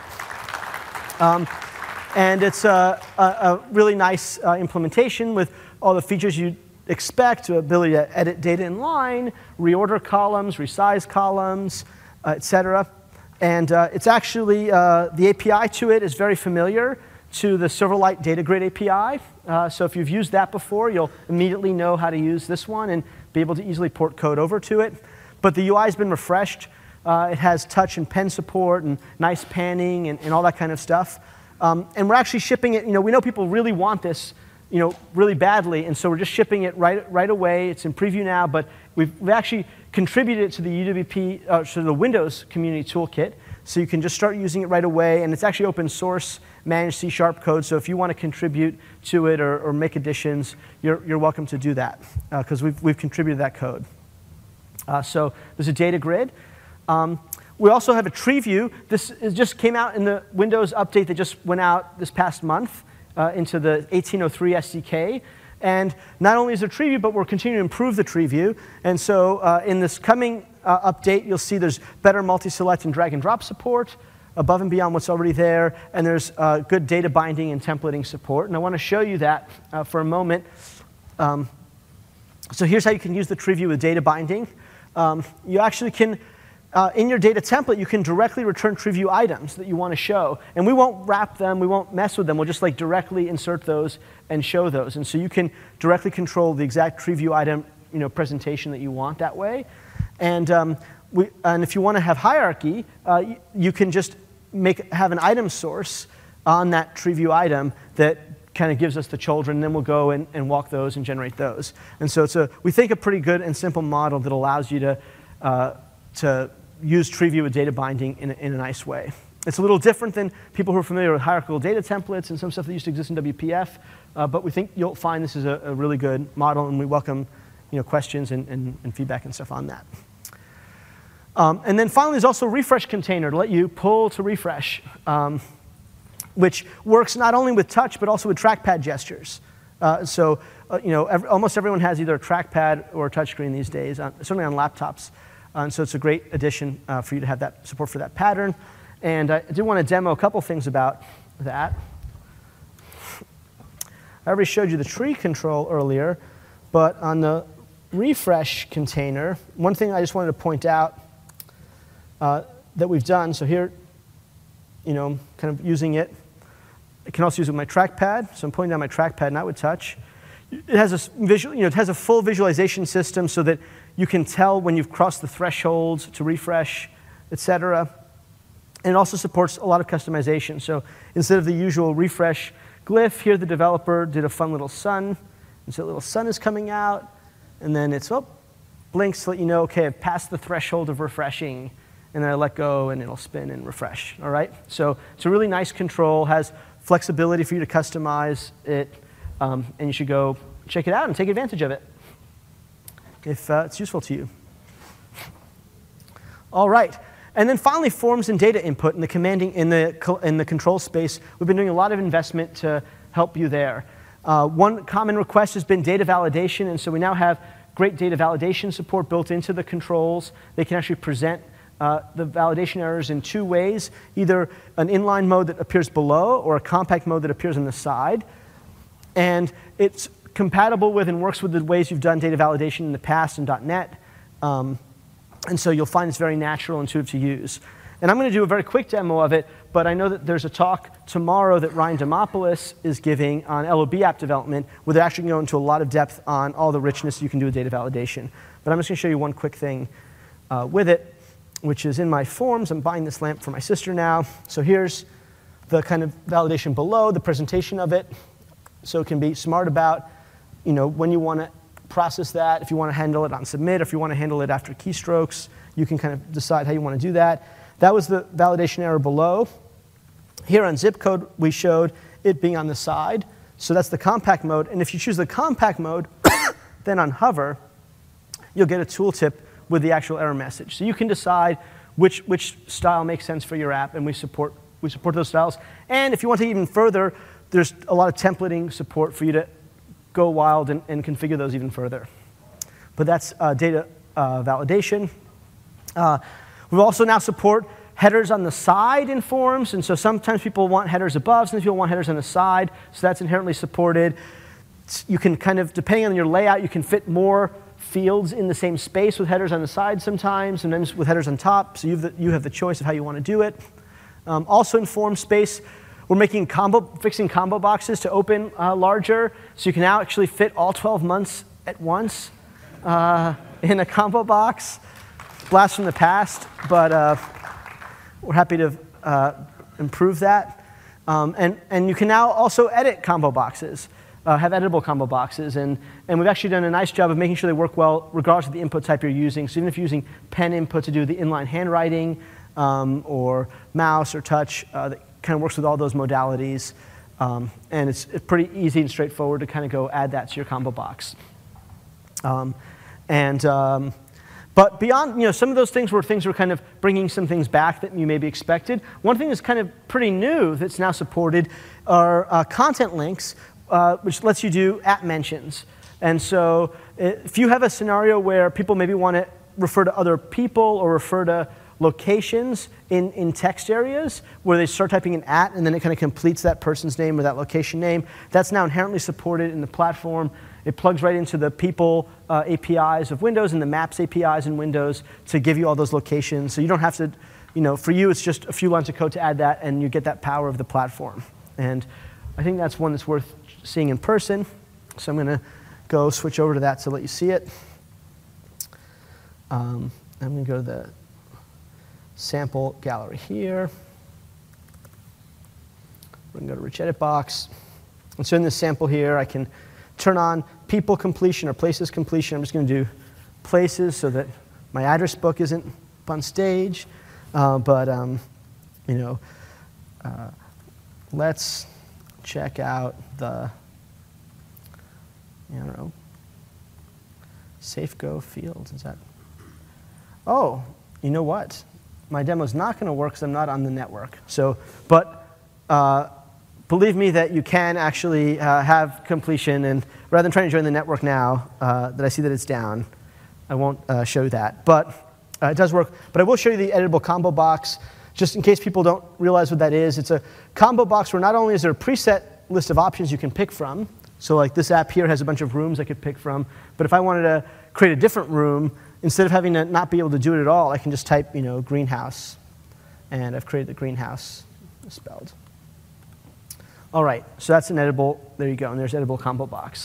And it's a really nice implementation with all the features you'd expect, the ability to edit data in line, reorder columns, resize columns, et cetera. And it's actually, the API to it is very familiar to the Silverlight Data Grid API. So if you've used that before, you'll immediately know how to use this one and be able to easily port code over to it. But the UI has been refreshed. It has touch and pen support and nice panning and all that kind of stuff. And we're actually shipping it. We know people really want this, really badly, and so we're just shipping it right away. It's in preview now, but we've actually contributed it to the UWP, to the Windows Community Toolkit, so you can just start using it right away. And it's actually open source, managed C# code. So if you want to contribute to it or make additions, you're welcome to do that because we've contributed that code. So there's a data grid. We also have a tree view. This just came out in the Windows update that just went out this past month into the 1803 SDK. And not only is there tree view, but we're continuing to improve the tree view. And so in this coming update, you'll see there's better multi-select and drag and drop support above and beyond what's already there. And there's good data binding and templating support. And I want to show you that for a moment. So here's how you can use the tree view with data binding. You actually can in your data template, you can directly return tree view items that you want to show. And we won't wrap them, we won't mess with them. We'll just directly insert those and show those. And so you can directly control the exact tree view item presentation that you want that way. And, if you want to have hierarchy, you can just have an item source on that tree view item that kind of gives us the children, and then we'll go and walk those and generate those. And so it's we think a pretty good and simple model that allows you to use tree view with data binding in a nice way. It's a little different than people who are familiar with hierarchical data templates and some stuff that used to exist in WPF, but we think you'll find this is a really good model, and we welcome questions and feedback and stuff on that. And then finally, there's also a refresh container to let you pull to refresh, which works not only with touch, but also with trackpad gestures. Almost everyone has either a trackpad or a touchscreen these days, certainly on laptops. And so it's a great addition for you to have that support for that pattern. And I do want to demo a couple things about that. I already showed you the tree control earlier, but on the refresh container, one thing I just wanted to point out that we've done, so here, kind of using it. I can also use it with my trackpad, so I'm pointing down my trackpad, not with touch. It has a full visualization system so that you can tell when you've crossed the thresholds to refresh, et cetera. And it also supports a lot of customization. So instead of the usual refresh glyph, here the developer did a fun little sun. And so a little sun is coming out. And then it's, blinks to let you know, OK, I've passed the threshold of refreshing. And then I let go, and it'll spin and refresh. All right? So it's a really nice control, has flexibility for you to customize it. And you should go check it out and take advantage of it if it's useful to you. All right. And then finally, forms and data input in the commanding in the control space. We've been doing a lot of investment to help you there. One common request has been data validation, and so we now have great data validation support built into the controls. They can actually present the validation errors in two ways, either an inline mode that appears below or a compact mode that appears on the side. And it's compatible with and works with the ways you've done data validation in the past in .NET. And so you'll find it's very natural and intuitive to use. And I'm going to do a very quick demo of it, but I know that there's a talk tomorrow that Ryan Demopoulos is giving on LOB app development, where they're actually going into a lot of depth on all the richness you can do with data validation. But I'm just going to show you one quick thing with it, which is in my forms. I'm buying this lamp for my sister now. So here's the kind of validation below, the presentation of it. So it can be smart about when you want to process that, if you want to handle it on submit, or if you want to handle it after keystrokes, you can kind of decide how you want to do that. That was the validation error below. Here on zip code, we showed it being on the side. So that's the compact mode. And if you choose the compact mode, then on hover, you'll get a tooltip with the actual error message. So you can decide which style makes sense for your app, and we support those styles. And if you want to take even further, there's a lot of templating support for you to go wild and configure those even further. But that's data validation. We also now support headers on the side in forms, and so sometimes people want headers above, sometimes people want headers on the side, so that's inherently supported. You can kind of, depending on your layout, you can fit more fields in the same space with headers on the side sometimes with headers on top, so you have the choice of how you want to do it. Also in form space, we're fixing combo boxes to open larger, so you can now actually fit all 12 months at once in a combo box. Blast from the past, but we're happy to improve that. And you can now also edit combo boxes, have editable combo boxes. And we've actually done a nice job of making sure they work well regardless of the input type you're using. So even if you're using pen input to do the inline handwriting or mouse or touch, that kind of works with all those modalities. And it's pretty easy and straightforward to kind of go add that to your combo box. But beyond, some of those things were kind of bringing some things back that you maybe expected. One thing that's kind of pretty new that's now supported are content links, which lets you do @ mentions. And so if you have a scenario where people maybe want to refer to other people or refer to locations in text areas where they start typing in @ and then it kind of completes that person's name or that location name, that's now inherently supported in the platform. It plugs right into the people APIs of Windows and the Maps APIs in Windows to give you all those locations. So you don't have to, for you, it's just a few lines of code to add that, and you get that power of the platform. And I think that's one that's worth seeing in person. So I'm going to go switch over to that to let you see it. I'm going to go to the sample gallery here. We're going to go to Rich Edit Box. And so in this sample here, I can turn on people completion or places completion. I'm just going to do places so that my address book isn't up on stage. Let's check out the, SafeGo fields. Is that? Oh, you know what? My demo's not going to work because I'm not on the network. Believe me that you can actually have completion, and rather than trying to join the network now, that I see that it's down, I won't show you that. But it does work. But I will show you the editable combo box, just in case people don't realize what that is. It's a combo box where not only is there a preset list of options you can pick from, so like this app here has a bunch of rooms I could pick from, but if I wanted to create a different room, instead of having to not be able to do it at all, I can just type, greenhouse, and I've created the greenhouse spelled. All right, so that's an editable, there you go, and there's editable combo box.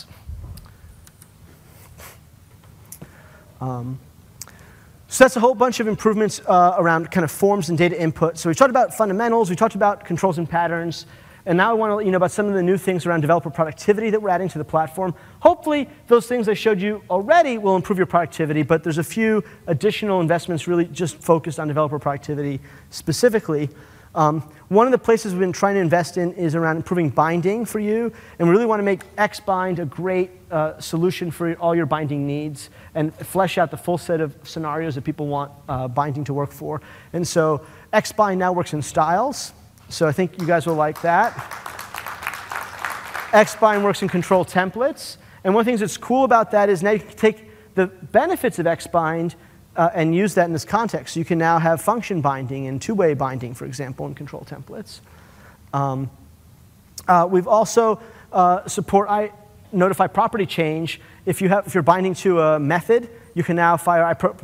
So that's a whole bunch of improvements around kind of forms and data input. So we talked about fundamentals, we talked about controls and patterns, and now I want to let you know about some of the new things around developer productivity that we're adding to the platform. Hopefully, those things I showed you already will improve your productivity, but there's a few additional investments really just focused on developer productivity specifically. One of the places we've been trying to invest in is around improving binding for you, and we really want to make Xbind a great solution for all your binding needs and flesh out the full set of scenarios that people want binding to work for. And so Xbind now works in styles, so I think you guys will like that. Xbind works in control templates, and one of the things that's cool about that is now you can take the benefits of Xbind and use that in this context. So you can now have function binding and two-way binding, for example, in control templates. We've also support notify property change. If you're binding to a method, you can now fire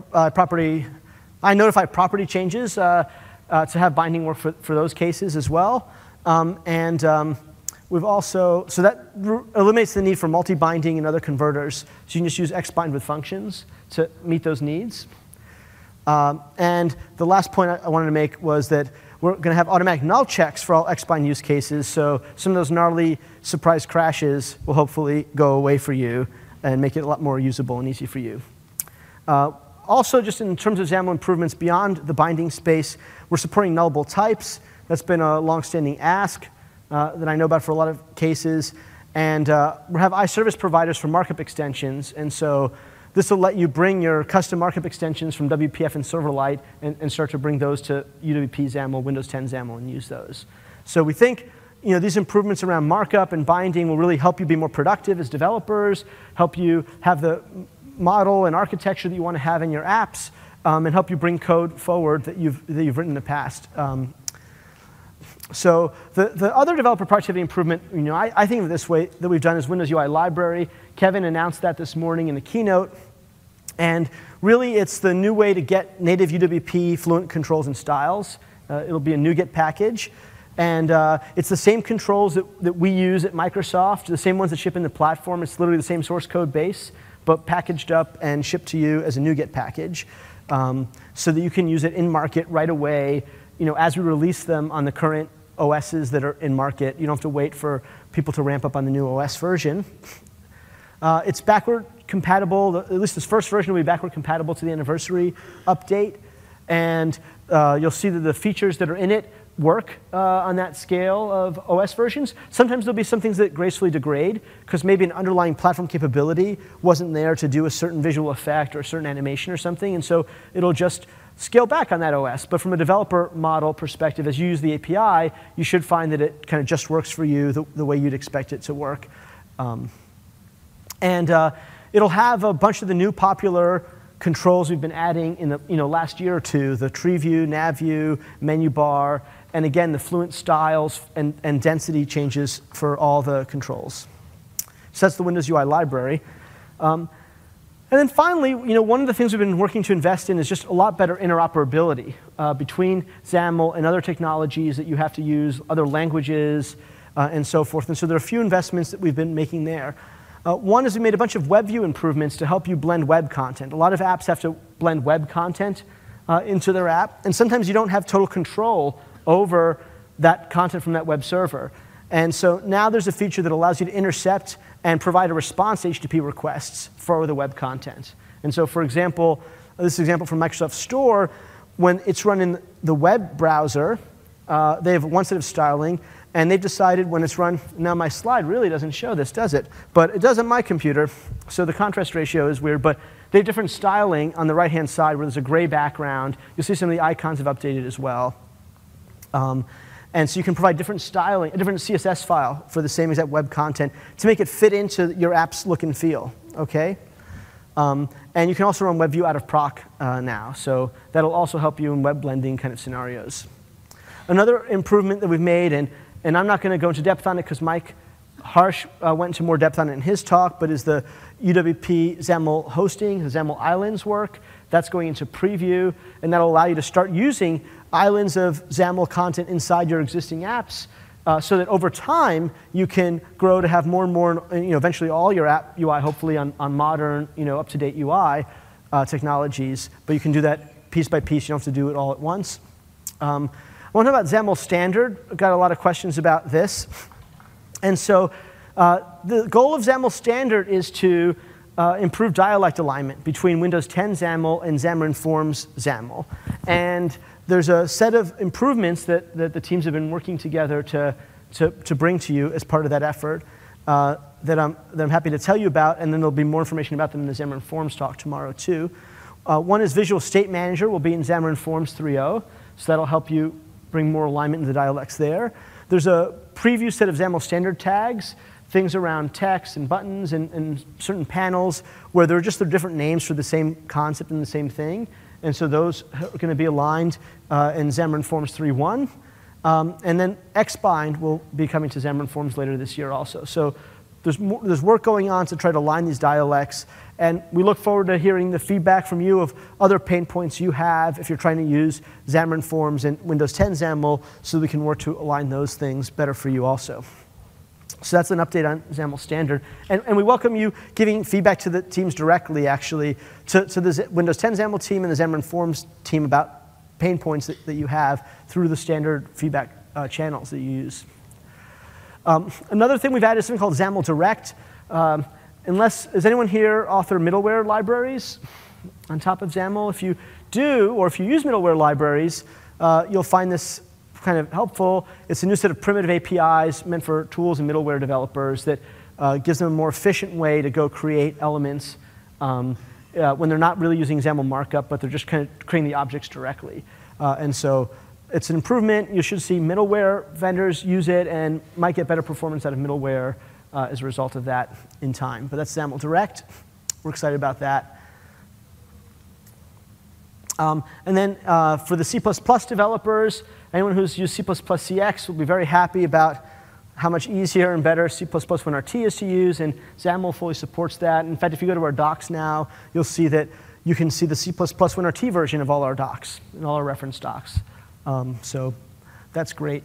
notify property changes to have binding work for those cases as well. We've also, so that eliminates the need for multi-binding and other converters. So you can just use Xbind with functions to meet those needs. And the last point I wanted to make was that we're going to have automatic null checks for all Xbind use cases. So some of those gnarly surprise crashes will hopefully go away for you and make it a lot more usable and easy for you. Also, just in terms of XAML improvements beyond the binding space, we're supporting nullable types. That's been a long-standing ask that I know about for a lot of cases. And we have iService providers for markup extensions. And so this will let you bring your custom markup extensions from WPF and Silverlight and start to bring those to UWP XAML, Windows 10 XAML, and use those. So we think these improvements around markup and binding will really help you be more productive as developers, help you have the model and architecture that you want to have in your apps, and help you bring code forward that you've written in the past. So the other developer productivity improvement, I think of it this way, that we've done is Windows UI Library. Kevin announced that this morning in the keynote. And really, it's the new way to get native UWP Fluent controls and styles. It'll be a NuGet package. And it's the same controls that we use at Microsoft, the same ones that ship in the platform. It's literally the same source code base, but packaged up and shipped to you as a NuGet package, so that you can use it in market right away. As we release them on the current OSs that are in market, you don't have to wait for people to ramp up on the new OS version. It's backward compatible. At least this first version will be backward compatible to the anniversary update. And you'll see that the features that are in it work on that scale of OS versions. Sometimes there'll be some things that gracefully degrade, because maybe an underlying platform capability wasn't there to do a certain visual effect or a certain animation or something. And so it'll just scale back on that OS. But from a developer model perspective, as you use the API, you should find that it kind of just works for you the way you'd expect it to work. It'll have a bunch of the new popular controls we've been adding in the last year or two: the tree view, nav view, menu bar, and again the Fluent styles and density changes for all the controls. So that's the Windows UI library. And then finally, one of the things we've been working to invest in is just a lot better interoperability between XAML and other technologies that you have to use, other languages, and so forth. And so there are a few investments that we've been making there. One is we made a bunch of web view improvements to help you blend web content. A lot of apps have to blend web content into their app, and sometimes you don't have total control over that content from that web server. And so now there's a feature that allows you to intercept and provide a response to HTTP requests for the web content. And so, for example, this example from Microsoft Store, when it's run in the web browser, they have one set of styling, and they've decided when it's run, now my slide really doesn't show this, does it? But it does on my computer, so the contrast ratio is weird, but they have different styling on the right-hand side where there's a gray background. You'll see some of the icons have updated as well. And so you can provide different styling, a different CSS file for the same exact web content to make it fit into your app's look and feel, okay? And you can also run WebView out of proc now, so that'll also help you in web blending kind of scenarios. Another improvement that we've made, and I'm not going to go into depth on it because Mike Harsh went into more depth on it in his talk, but is the UWP XAML hosting, the XAML islands work. That's going into preview, and that'll allow you to start using islands of XAML content inside your existing apps, so that over time you can grow to have more and more, eventually all your app UI hopefully on modern, up-to-date UI technologies. But you can do that piece by piece. You don't have to do it all at once. I want to talk about XAML standard. I've got a lot of questions about this. And so the goal of XAML standard is to improve dialect alignment between Windows 10 XAML and Xamarin Forms XAML. And there's a set of improvements that the teams have been working together to bring to you as part of that effort that I'm happy to tell you about, and then there'll be more information about them in the Xamarin Forms talk tomorrow too. One is Visual State Manager will be in Xamarin Forms 3.0, so that'll help you bring more alignment in the dialects there. There's a preview set of XAML standard tags, things around text and buttons and certain panels where there are just different names for the same concept and the same thing. And so those are going to be aligned in Xamarin Forms 3.1. And then Xbind will be coming to Xamarin Forms later this year also. So there's work going on to try to align these dialects. And we look forward to hearing the feedback from you of other pain points you have if you're trying to use Xamarin Forms and Windows 10 XAML, so we can work to align those things better for you also. So that's an update on XAML standard. And we welcome you giving feedback to the teams directly, actually, to the Windows 10 XAML team and the Xamarin Forms team about pain points that you have through the standard feedback channels that you use. Another thing we've added is something called XAML Direct. Is anyone here author middleware libraries? on top of XAML. If you do, or if you use middleware libraries, you'll find this kind of helpful. It's a new set of primitive APIs meant for tools and middleware developers that gives them a more efficient way to go create elements when they're not really using XAML markup, but they're just kind of creating the objects directly. And so it's an improvement. You should see middleware vendors use it and might get better performance out of middleware as a result of that in time. But that's XAML Direct. We're excited about that. And then for the C++ developers, anyone who's used C++ CX will be very happy about how much easier and better C++ WinRT is to use, and XAML fully supports that. In fact, if you go to our docs now, you'll see that you can see the C++ WinRT version of all our docs and all our reference docs. So that's great.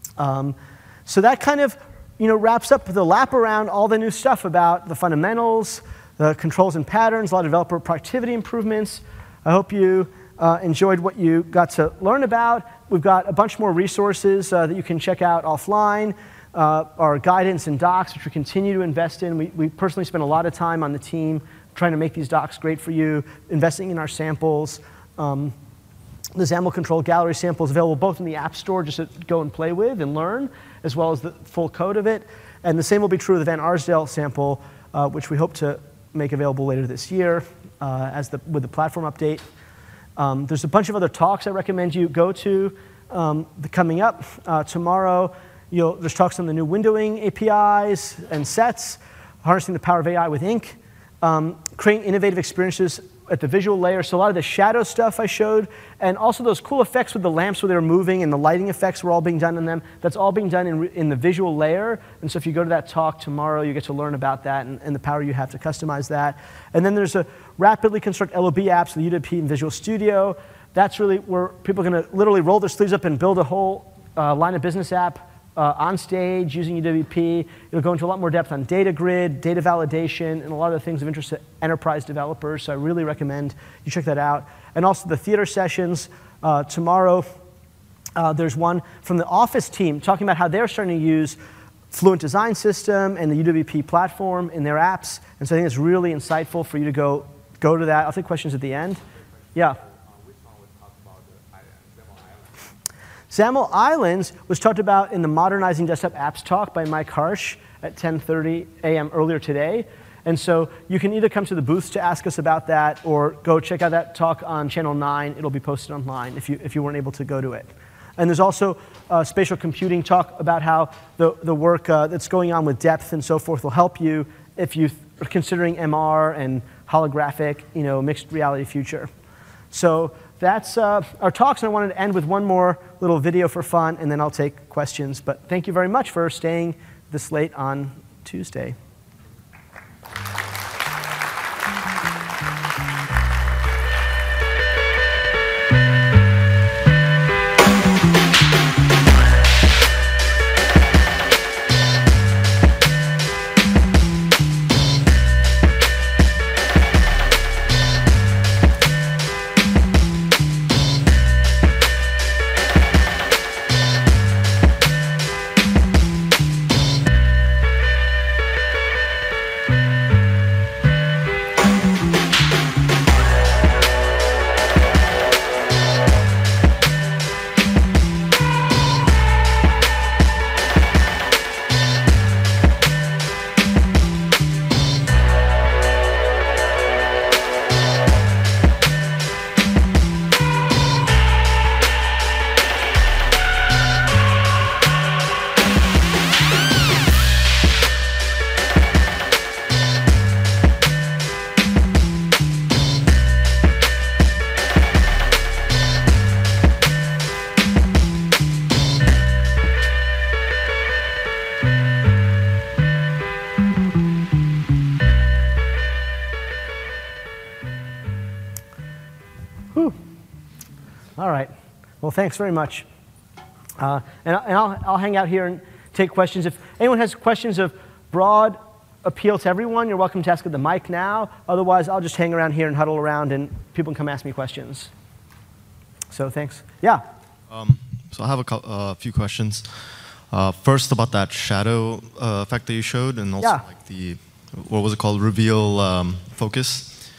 So that kind of wraps up the lap around all the new stuff about the fundamentals, the controls and patterns, a lot of developer productivity improvements. I hope you enjoyed what you got to learn about. We've got a bunch more resources that you can check out offline. Our guidance and docs, which we continue to invest in. We personally spend a lot of time on the team trying to make these docs great for you, investing in our samples. The XAML control gallery sample is available both in the App Store just to go and play with and learn, as well as the full code of it. And the same will be true of the Van Arsdale sample, which we hope to make available later this year with the platform update. There's a bunch of other talks I recommend you go to coming up. Tomorrow, there's talks on the new windowing APIs and sets, harnessing the power of AI with ink, creating innovative experiences at the visual layer. So a lot of the shadow stuff I showed, and also those cool effects with the lamps where they were moving and the lighting effects were all being done in them. That's all being done in the visual layer. And so if you go to that talk tomorrow, you get to learn about that and the power you have to customize that. And then there's a rapidly construct LOB apps with UWP and Visual Studio. That's really where people are going to literally roll their sleeves up and build a whole line of business app on stage using UWP. It'll go into a lot more depth on data grid, data validation, and a lot of the things of interest to enterprise developers. So I really recommend you check that out. And also the theater sessions. Tomorrow, there's one from the Office team talking about how they're starting to use Fluent Design System and the UWP platform in their apps. And so I think it's really insightful for you to go to that. I'll take questions at the end. Yeah. XAML Islands was talked about in the Modernizing Desktop Apps talk by Mike Harsh at 10:30 a.m. earlier today. And so you can either come to the booths to ask us about that or go check out that talk on Channel 9. It'll be posted online if you weren't able to go to it. And there's also a spatial computing talk about how the work that's going on with depth and so forth will help you if you are considering MR and holographic, mixed reality future. So that's our talks, and I wanted to end with one more little video for fun, and then I'll take questions. But thank you very much for staying this late on Tuesday. All right. Well, thanks very much. And I'll hang out here and take questions. If anyone has questions of broad appeal to everyone, you're welcome to ask at the mic now. Otherwise, I'll just hang around here and huddle around, and people can come ask me questions. So thanks. Yeah? So I have a few questions. First, about that shadow effect that you showed, and also like the, what was it called, reveal focus.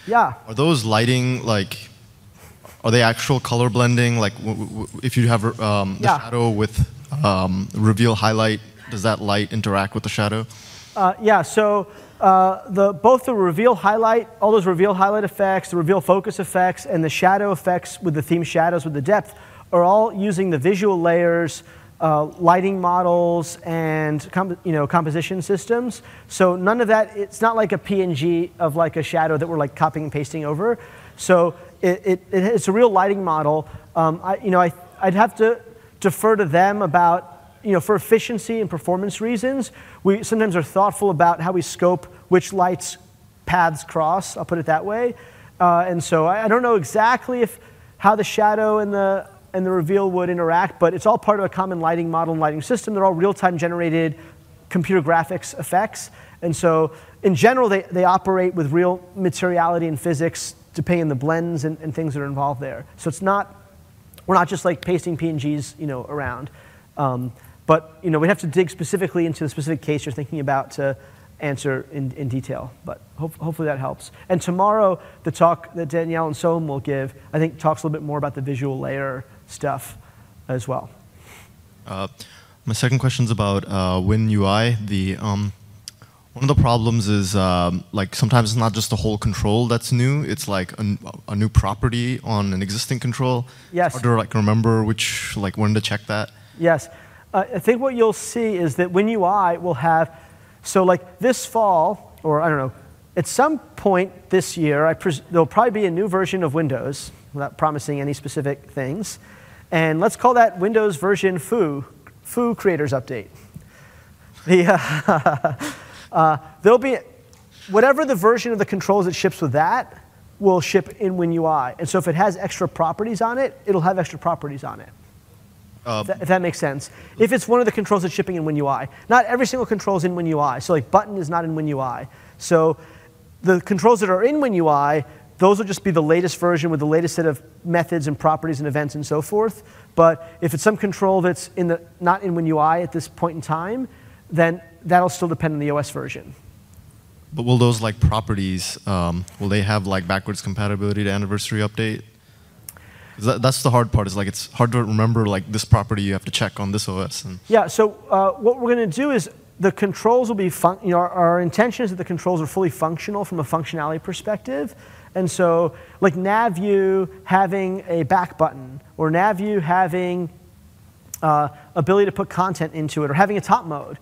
Yeah. Are those lighting like? Are they actual color blending? Like if you have the shadow with reveal highlight, does that light interact with the shadow? Yeah. So both the reveal highlight, all those reveal highlight effects, the reveal focus effects, and the shadow effects with the theme shadows with the depth are all using the visual layers, lighting models, and composition systems. So none of that. It's not like a PNG of like a shadow that we're like copying and pasting over. So it's a real lighting model. I'd have to defer to them about, for efficiency and performance reasons, we sometimes are thoughtful about how we scope which lights paths cross, I'll put it that way. And so I don't know exactly how the shadow and the reveal would interact, but it's all part of a common lighting model and lighting system. They're all real-time generated computer graphics effects. And so in general, they operate with real materiality and physics depending on the blends and things that are involved there. So we're not just like pasting PNGs, around. But we have to dig specifically into the specific case you're thinking about to answer in detail. But hopefully that helps. And tomorrow, the talk that Danielle and Soham will give, I think talks a little bit more about the visual layer stuff as well. My second question is about WinUI. One of the problems is like sometimes it's not just the whole control that's new. It's like a new property on an existing control. Yes. It's hard to remember when to check that. Yes. I think what you'll see is that WinUI will have, so like this fall, or I don't know, at some point this year, there'll probably be a new version of Windows, without promising any specific things. And let's call that Windows version Foo Creators Update. There'll be, whatever the version of the controls that ships with that will ship in WinUI. And so if it has extra properties on it, it'll have extra properties on it. If that makes sense. If it's one of the controls that's shipping in WinUI. Not every single control is in WinUI. So like button is not in WinUI. So the controls that are in WinUI, those will just be the latest version with the latest set of methods and properties and events and so forth. But if it's some control that's not in WinUI at this point in time, then that'll still depend on the OS version. But will those properties, will they have backwards compatibility to anniversary update? That's the hard part. Is it's hard to remember this property you have to check on this OS. Yeah. So what we're going to do is the controls will be our intention is that the controls are fully functional from a functionality perspective. And so like NavView having a back button, or NavView having ability to put content into it, or having a top mode.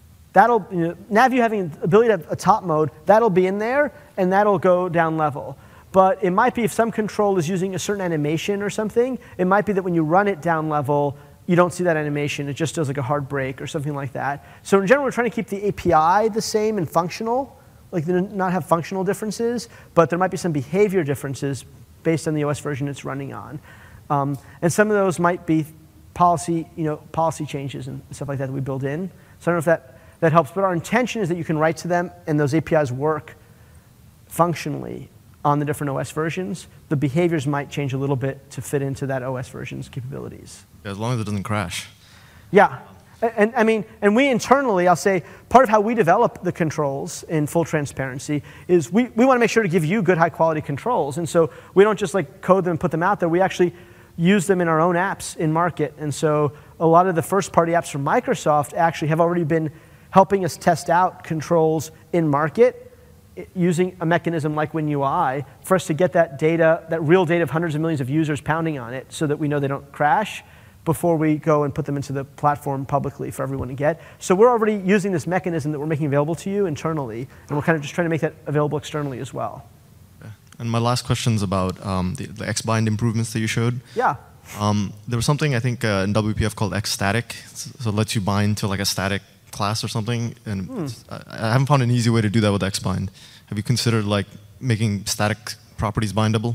NavView having the ability to have a top mode, that'll be in there, and that'll go down level. But it might be if some control is using a certain animation or something, it might be that when you run it down level, you don't see that animation. It just does like a hard break or something like that. So in general, we're trying to keep the API the same and functional, not have functional differences, but there might be some behavior differences based on the OS version it's running on. And some of those might be policy changes and stuff like that we build in. So I don't know if that helps, but our intention is that you can write to them and those APIs work functionally on the different OS versions. The behaviors might change a little bit to fit into that OS version's capabilities. Yeah, as long as it doesn't crash. Yeah. And we internally, I'll say, part of how we develop the controls in full transparency is we want to make sure to give you good, high-quality controls. And so we don't just code them and put them out there. We actually use them in our own apps in market. And so a lot of the first-party apps from Microsoft actually have already been helping us test out controls in market using a mechanism like WinUI for us to get that data, that real data of hundreds of millions of users pounding on it so that we know they don't crash before we go and put them into the platform publicly for everyone to get. So we're already using this mechanism that we're making available to you internally, and we're kind of just trying to make that available externally as well. Okay. And my last question is about the Xbind improvements that you showed. Yeah. There was something, I think, in WPF called Xstatic, so it lets you bind to a static class or something, and I haven't found an easy way to do that with Xbind. Have you considered making static properties bindable?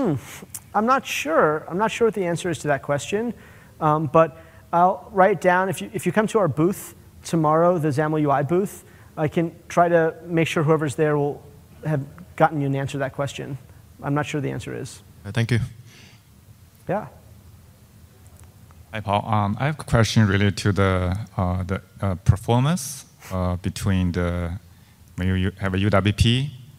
I'm not sure. I'm not sure what the answer is to that question, but I'll write down, if you come to our booth tomorrow, the XAML UI booth, I can try to make sure whoever's there will have gotten you an answer to that question. I'm not sure the answer is. Thank you. Yeah. Hi, Paul. I have a question related to the performance between when you have a UWP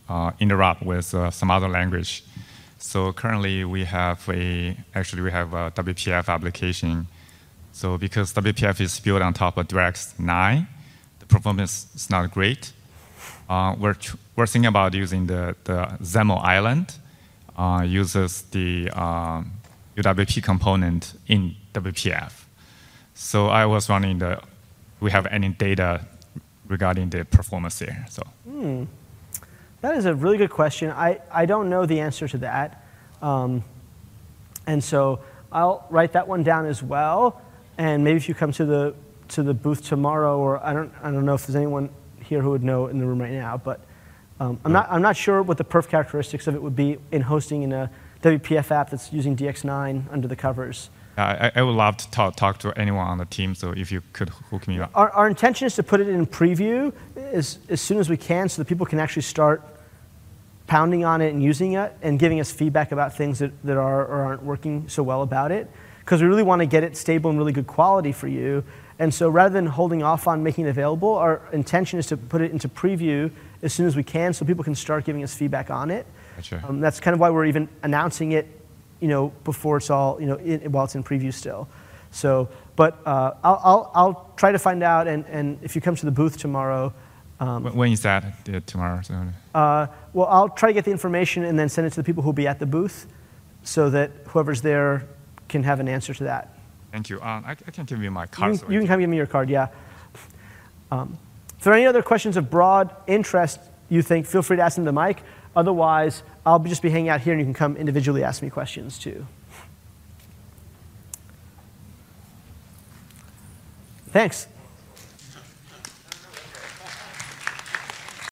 interrupt with some other language. So currently we have a WPF application. So because WPF is built on top of DirectX 9, the performance is not great. We're thinking about using the XAML island, uses the UWP component in WPF. So I was wondering, we have any data regarding the performance there? So. That is a really good question. I don't know the answer to that. And so I'll write that one down as well. And maybe if you come to the booth tomorrow, or I don't know if there's anyone here who would know in the room right now, but I'm not sure what the perf characteristics of it would be in hosting in a WPF app that's using DX9 under the covers. I would love to talk to anyone on the team, so if you could hook me up. Our intention is to put it in preview as soon as we can so that people can actually start pounding on it and using it and giving us feedback about things that are or aren't working so well about it. Because we really want to get it stable and really good quality for you. And so rather than holding off on making it available, our intention is to put it into preview as soon as we can so people can start giving us feedback on it. Gotcha. That's kind of why we're even announcing it, before it's all, while it's in preview still. So, but I'll try to find out, and if you come to the booth tomorrow. When is that? Tomorrow? Well, I'll try to get the information and then send it to the people who will be at the booth so that whoever's there can have an answer to that. Thank you. I can give you my card. You can come give me your card, yeah. If there are any other questions of broad interest you think, feel free to ask them to the mic. Otherwise, I'll just be hanging out here and you can come individually ask me questions too. Thanks.